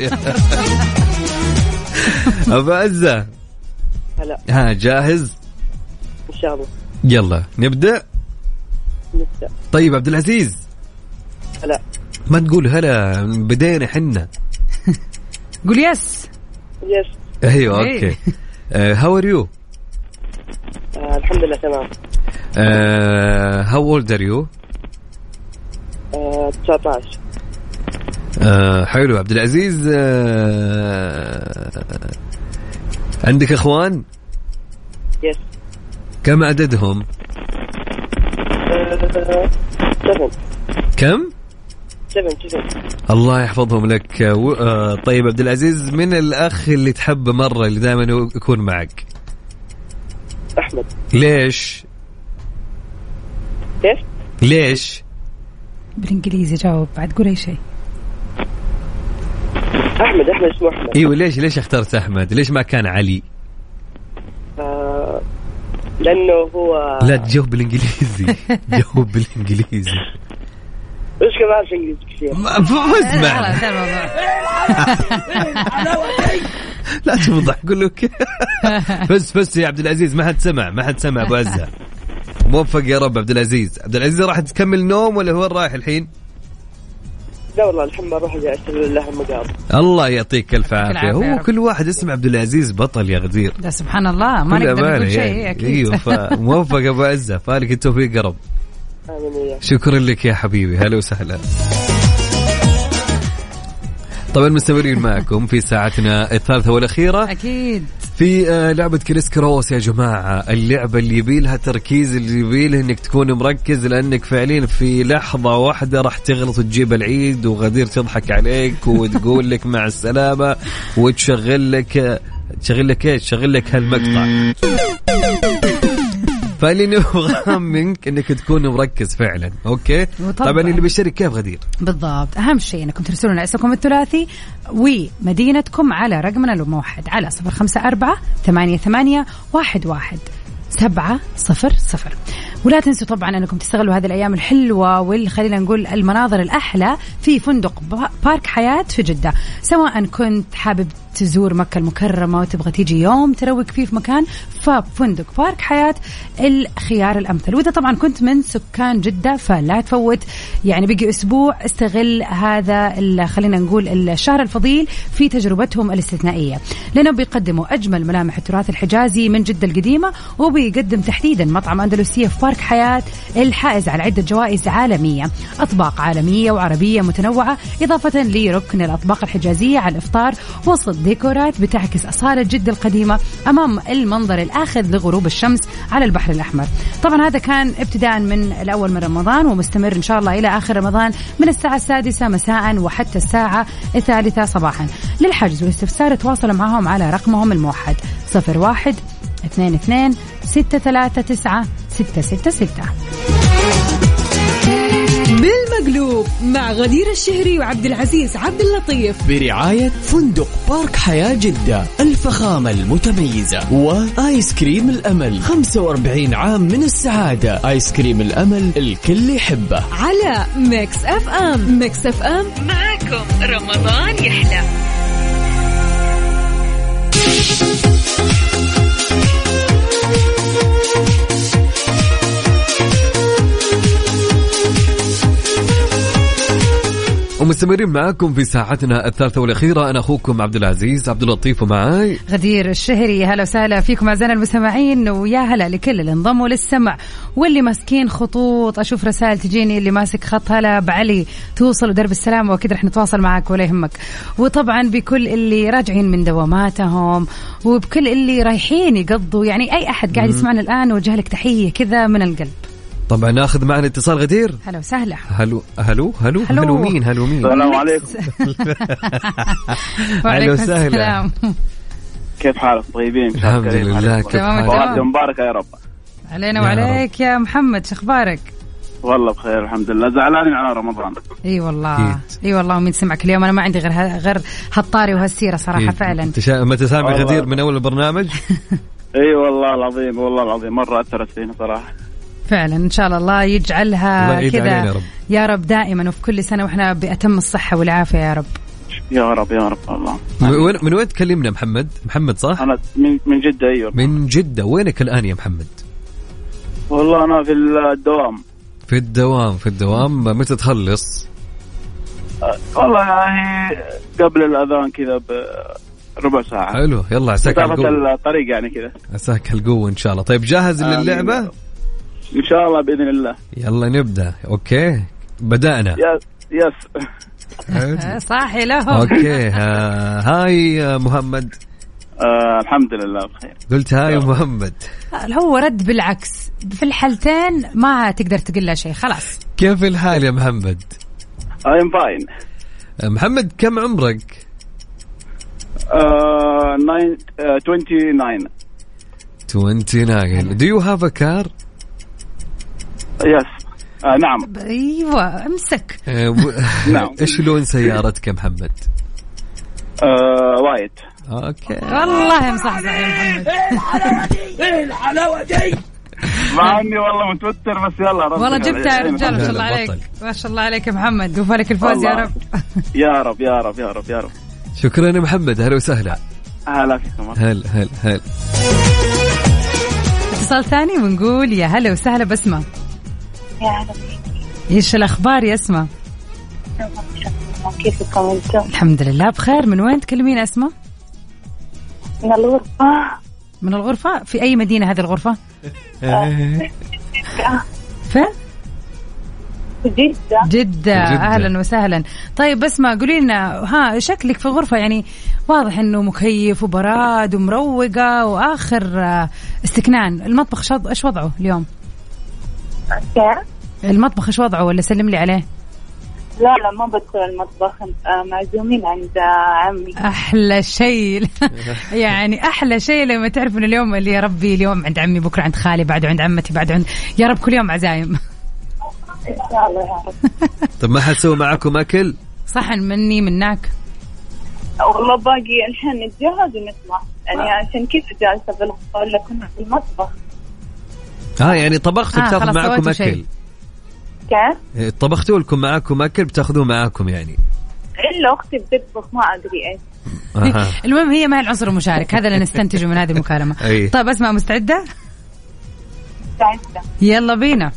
أبو عزة. هلا. ها جاهز؟ إن شاء الله. يلا نبدأ. نبدأ. طيب عبد العزيز. هلا. ما تقول هلا، بدينا حنا. قول يس. يس. ايوه اوكي. هاو ار يو؟ الحمد لله تمام. هاو اولد ار يو؟ تسعة عشر. آه حلو. عبد العزيز آه عندك اخوان؟ يس. كم عددهم؟ آه سبعة. كم؟ سبعة سبعة. الله يحفظهم لك. آه طيب عبد العزيز، من الأخ اللي تحبه مرة اللي دائما يكون معك؟ أحمد. ليش؟ كيف؟ ليش؟ بالإنجليزي جاوب، بعد قول أي شيء. أحمد. أحمد اسمه أحمد. إيوه. ليش ليش اخترت أحمد؟ ليش ما كان علي؟ آه لأنه هو. لا تجاوب بالإنجليزي. جاوب بالإنجليزي. إيش كمان في إنجليزي كثير. ما اسمع. لا تفضح. قول لك بس بس يا عبد العزيز ما حد سمع ما حد سمع. أبو عزة موفق يا رب. عبد العزيز عبد العزيز راح تكمل نوم ولا هو رايح الحين؟ لا والله الحين بروح أشتغل الله المقابل. الله يعطيك الف عافية. هو كل واحد اسمه عبد العزيز بطل يا غدير. ده سبحان الله ما نقدر نقول شيء يعني. أكيد. ايوه فموفق أبو عزة، فالك التوفيق يا رب. آمين. شكرا لك يا حبيبي. هلا وسهلا. طبعا مستمرين معكم في ساعتنا الثالثة والأخيرة أكيد في لعبة كريس كروس. يا جماعة اللعبة اللي يبيلها تركيز، اللي يبيلها انك تكون مركز، لانك فعليا في لحظة واحدة راح تغلط وتجيب العيد وغدير تضحك عليك وتقول لك مع السلامة وتشغل لك تشغل لك ايش تشغل لك هالمقطع. فاللي نبغى منك انك تكون مركز فعلا. اوكي طبعا, طبعا اللي بيشترك كيف غدير؟ بالضبط. اهم شيء انكم ترسلوا لنا اسمكم الثلاثي ومدينتكم على رقمنا الموحد على صفر خمسة أربعة ثمانية ثمانية واحد واحد سبعة صفر صفر. ولا تنسوا طبعا أنكم تستغلوا هذه الأيام الحلوة واللي خلينا نقول المناظر الأحلى في فندق بارك حياة في جدة. سواء كنت حابب تزور مكة المكرمة وتبغى تيجي يوم تروق فيه في مكان، ففندق بارك حياة الخيار الأمثل. وإذا طبعا كنت من سكان جدة فلا تفوت، يعني بقي أسبوع استغل هذا خلينا نقول الشهر الفضيل في تجربتهم الاستثنائية، لأنهم بيقدموا أجمل ملامح التراث الحجازي من جدة القديمة، وبيقدم تحديدا مطعم أندلسية في بارك حياة الحائز على عدة جوائز عالمية، أطباق عالمية وعربية متنوعة، إضافة لركن الأطباق الحجازية على الإفطار وسط ديكورات بتعكس أصالة جدة القديمة أمام المنظر الآخذ لغروب الشمس على البحر الأحمر. طبعا هذا كان ابتداء من الأول من رمضان ومستمر إن شاء الله إلى آخر رمضان من الساعة السادسة مساء وحتى الساعة الثالثة صباحا. للحجز والاستفسار تواصلوا معهم على رقمهم الموحد صفر واحد اثنين اثنين ستة ثلاثة تسعة ستة ستة ستة. بالمقلوب مع غدير الشهري وعبد العزيز عبد اللطيف برعاية فندق بارك حياة جدة، الفخامة المتميزة، وآيس كريم الأمل، خمسة وأربعين عام من السعادة. آيس كريم الأمل الكل يحبه. على ميكس اف ام. ميكس اف ام معكم رمضان يحلى. ومستمرين معاكم في ساعتنا الثالثة والأخيرة. أنا أخوكم عبد العزيز عبد اللطيف ومعاي غدير الشهري. هلا وسهلا فيكم أعزائنا المستمعين، ويا هلا لكل اللي انضموا للسمع واللي ماسكين خطوط. أشوف رسائل تجيني اللي ماسك خط هلا بعلي توصل ودرب السلام، وأكيد رح نتواصل معك ولا يهمك. وطبعا بكل اللي راجعين من دواماتهم وبكل اللي رايحين يقضوا، يعني أي أحد قاعد يسمعنا الآن وجه لك تحية كذا من القلب. طبعا ناخذ معنا اتصال غدير. هلا وسهلا. هلو هلو هلو هلو مين هلو مين السلام عليكم. هلا وسهلا. كيف حالك؟ طيبين؟ الحمد لله. كيف حالك؟ مبارك يا رب علينا وعليك يا محمد. شخبارك؟ والله بخير الحمد لله. زعلانين على رمضان. اي والله اي والله. ومين سمعك اليوم؟ انا ما عندي غير غير هالطاري وهالسيره صراحه. إيه. فعلا متى سامع غدير من اول البرنامج؟ اي والله العظيم والله العظيم مره اثرت فينا صراحه. فعلا ان شاء الله يجعلها كذا يا رب دائما وفي كل سنه واحنا بأتم الصحه والعافيه يا رب. يا رب يا رب الله. من, من وين تكلمنا محمد؟ محمد صح؟ انا من من جده. ايوه من جده. وينك الان يا محمد؟ والله انا في الدوام. في الدوام في الدوام متى تخلص؟ أه والله يعني قبل الاذان كذا بربع ساعه. حلو يلا عساك القوه. الطريق يعني كذا عساك القوه ان شاء الله. طيب جاهز للعبه؟ ان شاء الله باذن الله. يلا نبدا. اوكي بدأنا. يس يس صاحي له. اوكي هاي محمد. آه الحمد لله بخير. قلت هاي محمد. هو رد بالعكس في الحالتين ما تقدر تقول له شيء خلاص. كيف الحال يا محمد؟ I'm fine. محمد كم عمرك؟ آه nine uh, twenty-nine. twenty-nine. Do you have a car? يس. آه نعم. ايوه امسك. نعم. ايش لون سيارتك يا محمد؟ آه وايت. اوكي والله مصحصح يا محمد. ايه الحلاوه دي؟ ايه الحلاوه دي؟ مع اني والله متوتر بس يلا رب. والله جبتها يا رجال. ما شاء الله عليك ما شاء الله عليك يا محمد. وفالك الفوز يا رب. يا رب يا رب يا رب يا رب. شكرا يا محمد. هلا وسهلا. هلا فيكم. هلا هلا هلا. اتصال ثاني ونقول يا هلا وسهلا بسمة. يا هلا. ايش الاخبار يا اسماء؟ كيفكم انتم؟ الحمد لله بخير. من وين تكلمين اسماء؟ من الغرفة. من الغرفة؟ في أي مدينة هذه الغرفة؟ فين؟ جدة. جدة. أهلا وسهلا. طيب بس ما قولي لنا ها شكلك في الغرفة يعني واضح إنه مكيف وبراد ومروقة وآخر استكنان. المطبخ شض إيش وضعه اليوم؟ المطبخ إيش وضعه ولا سلم لي عليه؟ لا لا ما بدخل المطبخ. معزومين عند عمي. أحلى شيء يعني أحلى شيء لما تعرف إن اليوم اللي يا ربي اليوم عند عمي بكرة عند خالي بعده عند عمتي بعده عند يا رب كل يوم عزايم. إن شاء الله يا رب. طب ما حتسوي معكم أكل؟ صحن مني منك. والله باقي الحين نتجهز ونطلع يعني عشان كيف جالسة بالغرفة ولا كنا في المطبخ. ها يعني طبختوا بتاخذ معكم أكل؟ كيف؟ طبختوا لكم معاكم أكل بتاخذوه معاكم يعني؟ إلا أختي بتطبخ ما أدري إيش. المهم هي ما هي العنصر المشارك، هذا اللي نستنتجه من هذه المكالمة. طيب أسماء مستعدة؟ مستعدة. يلا بينا.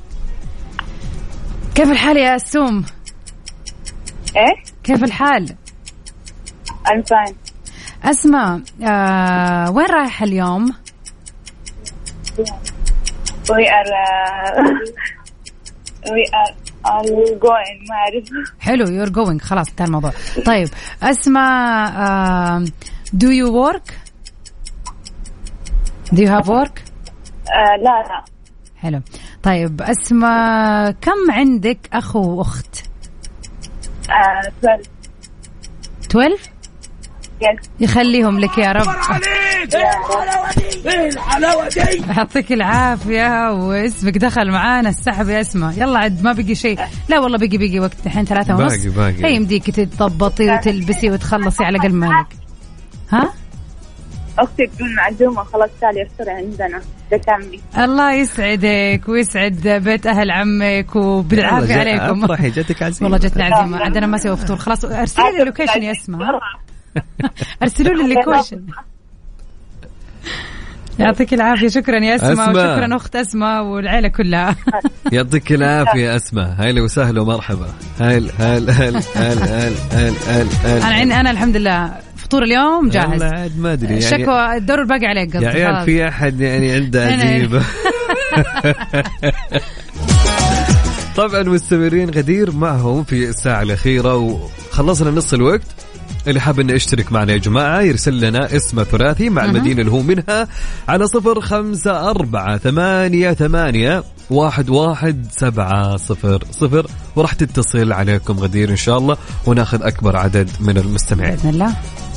كيف الحال يا أسوم؟ إيه؟ كيف الحال؟ I'm fine. أسماء آه، وين رايحة اليوم؟ We are uh, we are are going. ما أعرف. حلو you're going. خلاص انتهى الموضوع. طيب أسماء آه, do you work? do you have work? آه لا لا. حلو. طيب أسماء كم عندك أخ وأخت؟ آه twelve. twelve؟ yes. يخليهم لك يا رب. ايه الحلاوة دي. يعطيك العافية. واسمك دخل معانا السحب يا أسماء. يلا عد ما بقي شيء. لا والله بقي بقي وقت الحين ثلاثة ونص. باقي باقي. هي يمديك تتضبطي وتلبسي وتخلصي على قلب مالك. ها؟ أختي تقول معزومة خلاص تعالي افطري عندنا. عمي. الله يسعدك ويسعد بيت أهل عمك وبالعافية عليكم. افرحي جتك عزيمة. والله جتنا عزيمة عندنا ما سوى فطور. خلاص أرسلوا لي اللوكيشن يا أسماء. أرسلوا لي اللوكيشن. يعطيك العافية. شكرا يا أسماء وشكرا أخت أسماء والعائلة كلها. يعطيك العافية أسماء. هلا وسهلا ومرحبا. هل هل هل هل هل هل هل أنا عندي أنا الحمد لله فطور اليوم جاهز. لا ما أدري يعني شكوى الدور الباقي عليك قصدي. يا عيال في أحد يعني عنده عزيمة. طبعا مستمرين غدير معهم في الساعة الأخيرة وخلصنا نص الوقت. اللي حاب انه يشترك معنا يا جماعة يرسل لنا اسم ثلاثي مع المدينة اللي هو منها على صفر خمسة أربعة ثمانية ثمانية واحد واحد سبعة صفر صفر وراح تتصل عليكم غدير إن شاء الله وناخذ أكبر عدد من المستمعين بإذن الله.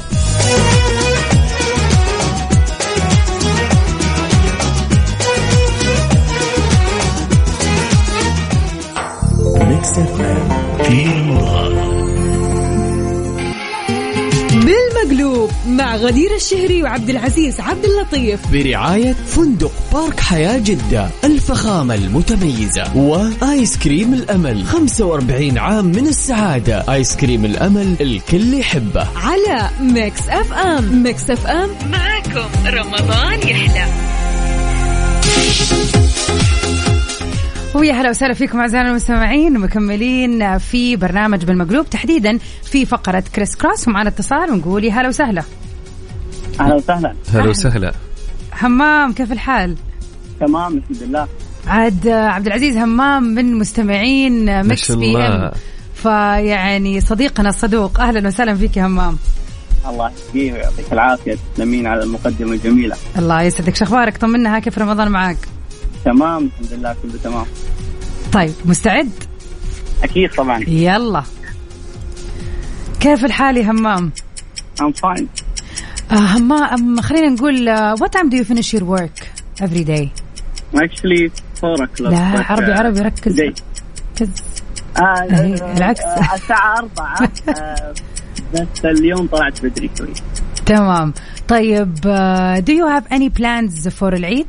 بالمقلوب مع غدير الشهري وعبد العزيز عبد اللطيف برعاية فندق بارك حياة جدة الفخامة المتميزة وآيس كريم الأمل خمسة وأربعين عام من السعادة. آيس كريم الأمل الكل يحبه. على ميكس اف ام. ميكس اف ام معكم رمضان يحلى. ويا هلا وسهلا فيكم أعزائنا المستمعين. مكملين في برنامج بالمقلوب تحديدا في فقرة كريس كروس ومعنا اتصال ونقول يا هلا وسهلا. أهلا وسهلا. هلا وسهلا. همام كيف الحال؟ تمام الحمد لله. عاد عبد العزيز همام من مستمعين ميكس بي ام فيعني صديقنا الصدوق. أهلا وسهلا فيك يا همام. الله يحييك ويعطيك العافية. تسلمين على المقدمة الجميلة. الله يسعدك. شخبارك طمنا كيف رمضان معاك؟ تمام الحمد لله كله تمام. طيب مستعد؟ أكيد طبعا. يلا كيف الحال يا همام؟ I'm fine. آه همام خلينا نقول uh, what time do you finish your work every day? Actually four o'clock. لا عربي عربي ركز. ركز. آه العكس. آه الساعة أربعة آه بس اليوم طلعت بدري شوي. تمام. طيب uh, do you have any plans for العيد؟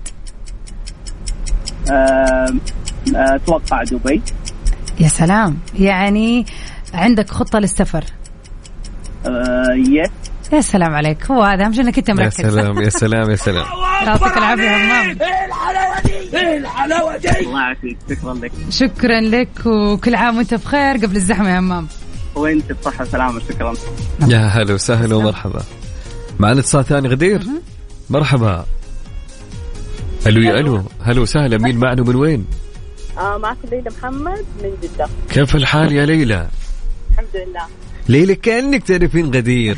أتوقع دبي. يا سلام يعني عندك خطة للسفر؟ يس. يا سلام عليك. هو هذا أهم شيء إنك أنت مركز. يا سلام يا سلام يا سلام. يعطيك العافية همام. ايه الحلاوة دي. ايه الحلاوة دي. الله يعافيك. شكرا لك. شكرا لك وكل عام وأنت بخير قبل الزحمة يا همام. وأنت بصحة وسلامة. شكرا. يا هلا وسهلا ومرحبا. معنا اتصال ثاني غدير. مرحبا. الو يا الو. هلا وسهلا. مين معنا من وين؟ آه معكم ليلى محمد من جدة. كيف الحال يا ليلى؟ الحمد لله. ليلى كأنك تعرفين غدير.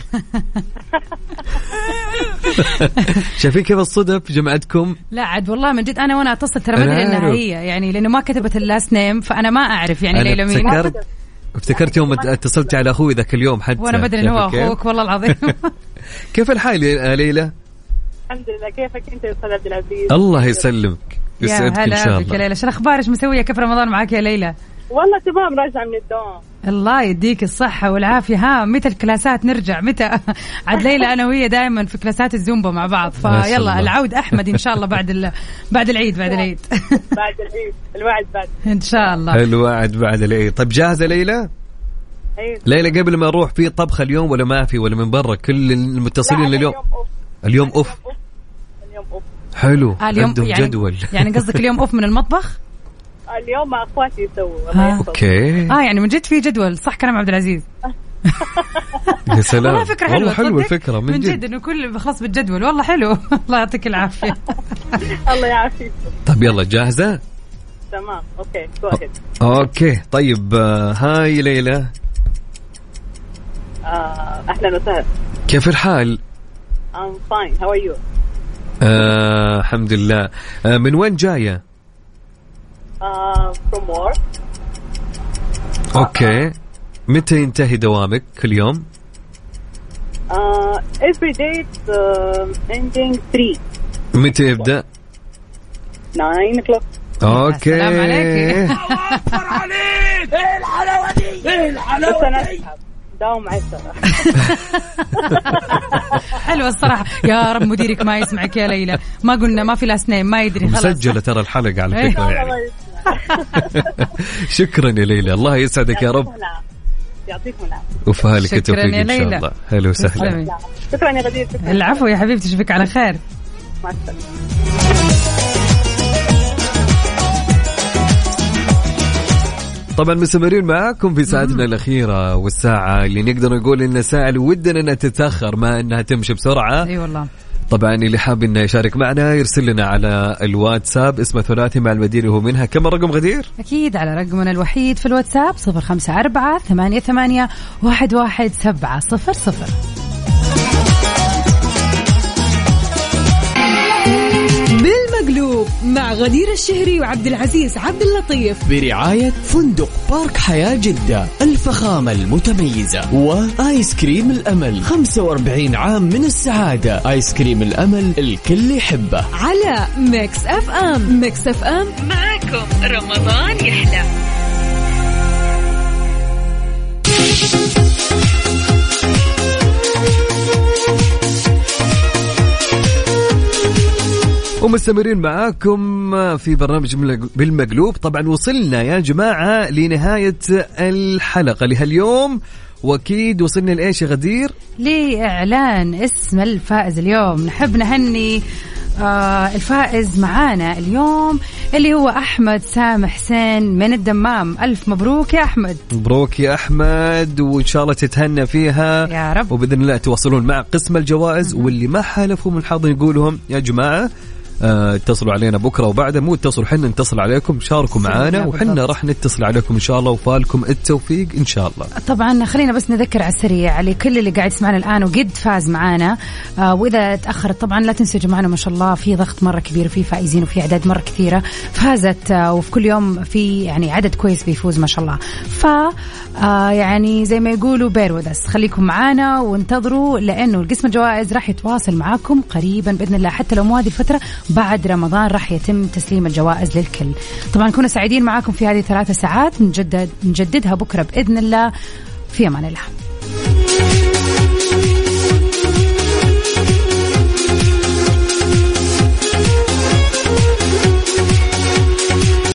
شايفين كيف الصدف جمعتكم؟ لا عاد والله من جد أنا وأنا أتصل ترى ما أدري إنها هي يعني لأنه ما كتبت اللاست نيم فأنا ما أعرف يعني ليلى مين. افتكرت افتكرت يوم اتصلت على أخوي ذاك اليوم حتى وأنا بدري إنه هو أخوك والله العظيم. كيف الحال يا ليلى؟ الحمد لله. كيفك أنت يا أستاذ عبد العزيز؟ الله يسلمك. يسعدك إن شاء الله. يا ليلى شو الأخبار؟ إيش مسوية؟ كيف رمضان معاك يا ليلى؟ والله تمام راجعة من الدوام. الله يديك الصحة والعافية. ها متى الكلاسات نرجع متى؟ عاد ليلى أنا وهي دائما في كلاسات الزومبا مع بعض فيلا العود أحمد إن شاء الله بعد ال... بعد العيد بعد العيد. بعد العيد الوعد بعد إن شاء الله. الوعد بعد العيد. طيب جاهزة ليلى؟ ليلى قبل ما نروح في طبخة اليوم ولا ما في ولا من برا كل المتصلين اليوم؟ اليوم أوف. اليوم أوف. حلو. آه اليوم يعني جدول. يعني قصدك اليوم أوف من المطبخ؟ اليوم مع أخواتي يسووا. آه. أوكي. آه يعني من جد في جدول صح كلام عبد العزيز. يا سلام. والله فكرة حلوة. والله حلوة الفكرة من, من جد. جد إنه كل خلاص بالجدول والله حلو. الله يعطيك العافية. الله يعافيك. طب يلا جاهزة؟ تمام. أوكي. go ahead. أوكي طيب هاي ليلى. آه أهلا وسهلا. كيف الحال؟ I'm fine. How are you? آه الحمد لله. آه من وين جاية؟ آه from work. أوكي. متى ينتهي دوامك كل يوم؟ آه every day it's uh, ending three. متى يبدأ؟ nine o'clock. أوكي. السلام عليك. أكبر عليك. إيه الحلاوة دي؟ إيه الحلاوة دي؟ داوم معي الصراحة. حلوة الصراحة. يا رب مديرك ما يسمعك يا ليلى. ما قلنا ما في لاس نيم ما يدري خلاص. مسجلة ترى الحلقة على فكرة يعني. شكرا يا ليلى الله يسعدك يا رب. يعطيكم العافية. وفهالك التوفيق إن شاء الله. هلا وسهلا. شكرا يا غدير. العفو يا حبيبتي اشوفك على خير. مع السلامة. طبعا مستمرين معاكم في ساعتنا الأخيرة والساعة اللي نقدر نقول إن ساعة اللي ودنا أنها تتأخر ما أنها تمشي بسرعة. أي والله. طبعا اللي حاب إنه يشارك معنا يرسل لنا على الواتساب اسمه ثلاثي مع المدير هو منها. كم الرقم غدير؟ أكيد على رقمنا الوحيد في الواتساب صفر خمسة أربعة ثمانية ثمانية واحد واحد سبعة صفر صفر. بالمقلوب مع غدير الشهري وعبد العزيز عبد اللطيف برعاية فندق بارك حياة جدة الفخامة المتميزة وآيس كريم الأمل خمسة وأربعين عام من السعادة. آيس كريم الأمل الكل يحبه. على ميكس اف ام. ميكس اف ام معكم رمضان يحلى. ومستمرين معاكم في برنامج بالمقلوب. طبعا وصلنا يا جماعة لنهاية الحلقة لهاليوم واكيد وصلنا لايش يا غدير؟ لاعلان اسم الفائز اليوم. نحب نهني آه الفائز معانا اليوم اللي هو أحمد سامح حسين من الدمام. ألف مبروك يا أحمد. مبروك يا أحمد وإن شاء الله تتهنى فيها يا رب. وبإذن الله تواصلون مع قسم الجوائز. واللي ما حالفوا من الحظ يقولهم يا جماعة آه، اتصلوا علينا بكرة وبعده. مو اتصلوا حنا نتصل عليكم شاركوا معانا وحنا راح نتصل عليكم إن شاء الله وفالكم التوفيق إن شاء الله. طبعا خلينا بس نذكر على السريع لكل اللي قاعد يسمعنا الآن وقد فاز معانا آه، وإذا تأخرت طبعا لا تنسوا جماعنا ما شاء الله في ضغط مرة كبير وفي فائزين وفي أعداد مرة كثيرة فازت آه، وفي كل يوم في يعني عدد كويس بيفوز ما شاء الله. ف آه، يعني زي ما يقولوا بير ودس خليكم معانا وانتظروا لأنه القسم الجوائز راح يتواصل معاكم قريبا بإذن الله. حتى لو مو هذه الفترة بعد رمضان راح يتم تسليم الجوائز للكل. طبعا كنا سعيدين معاكم في هذه ثلاثة ساعات نجدد نجددها بكرة بإذن الله. في أمان الله.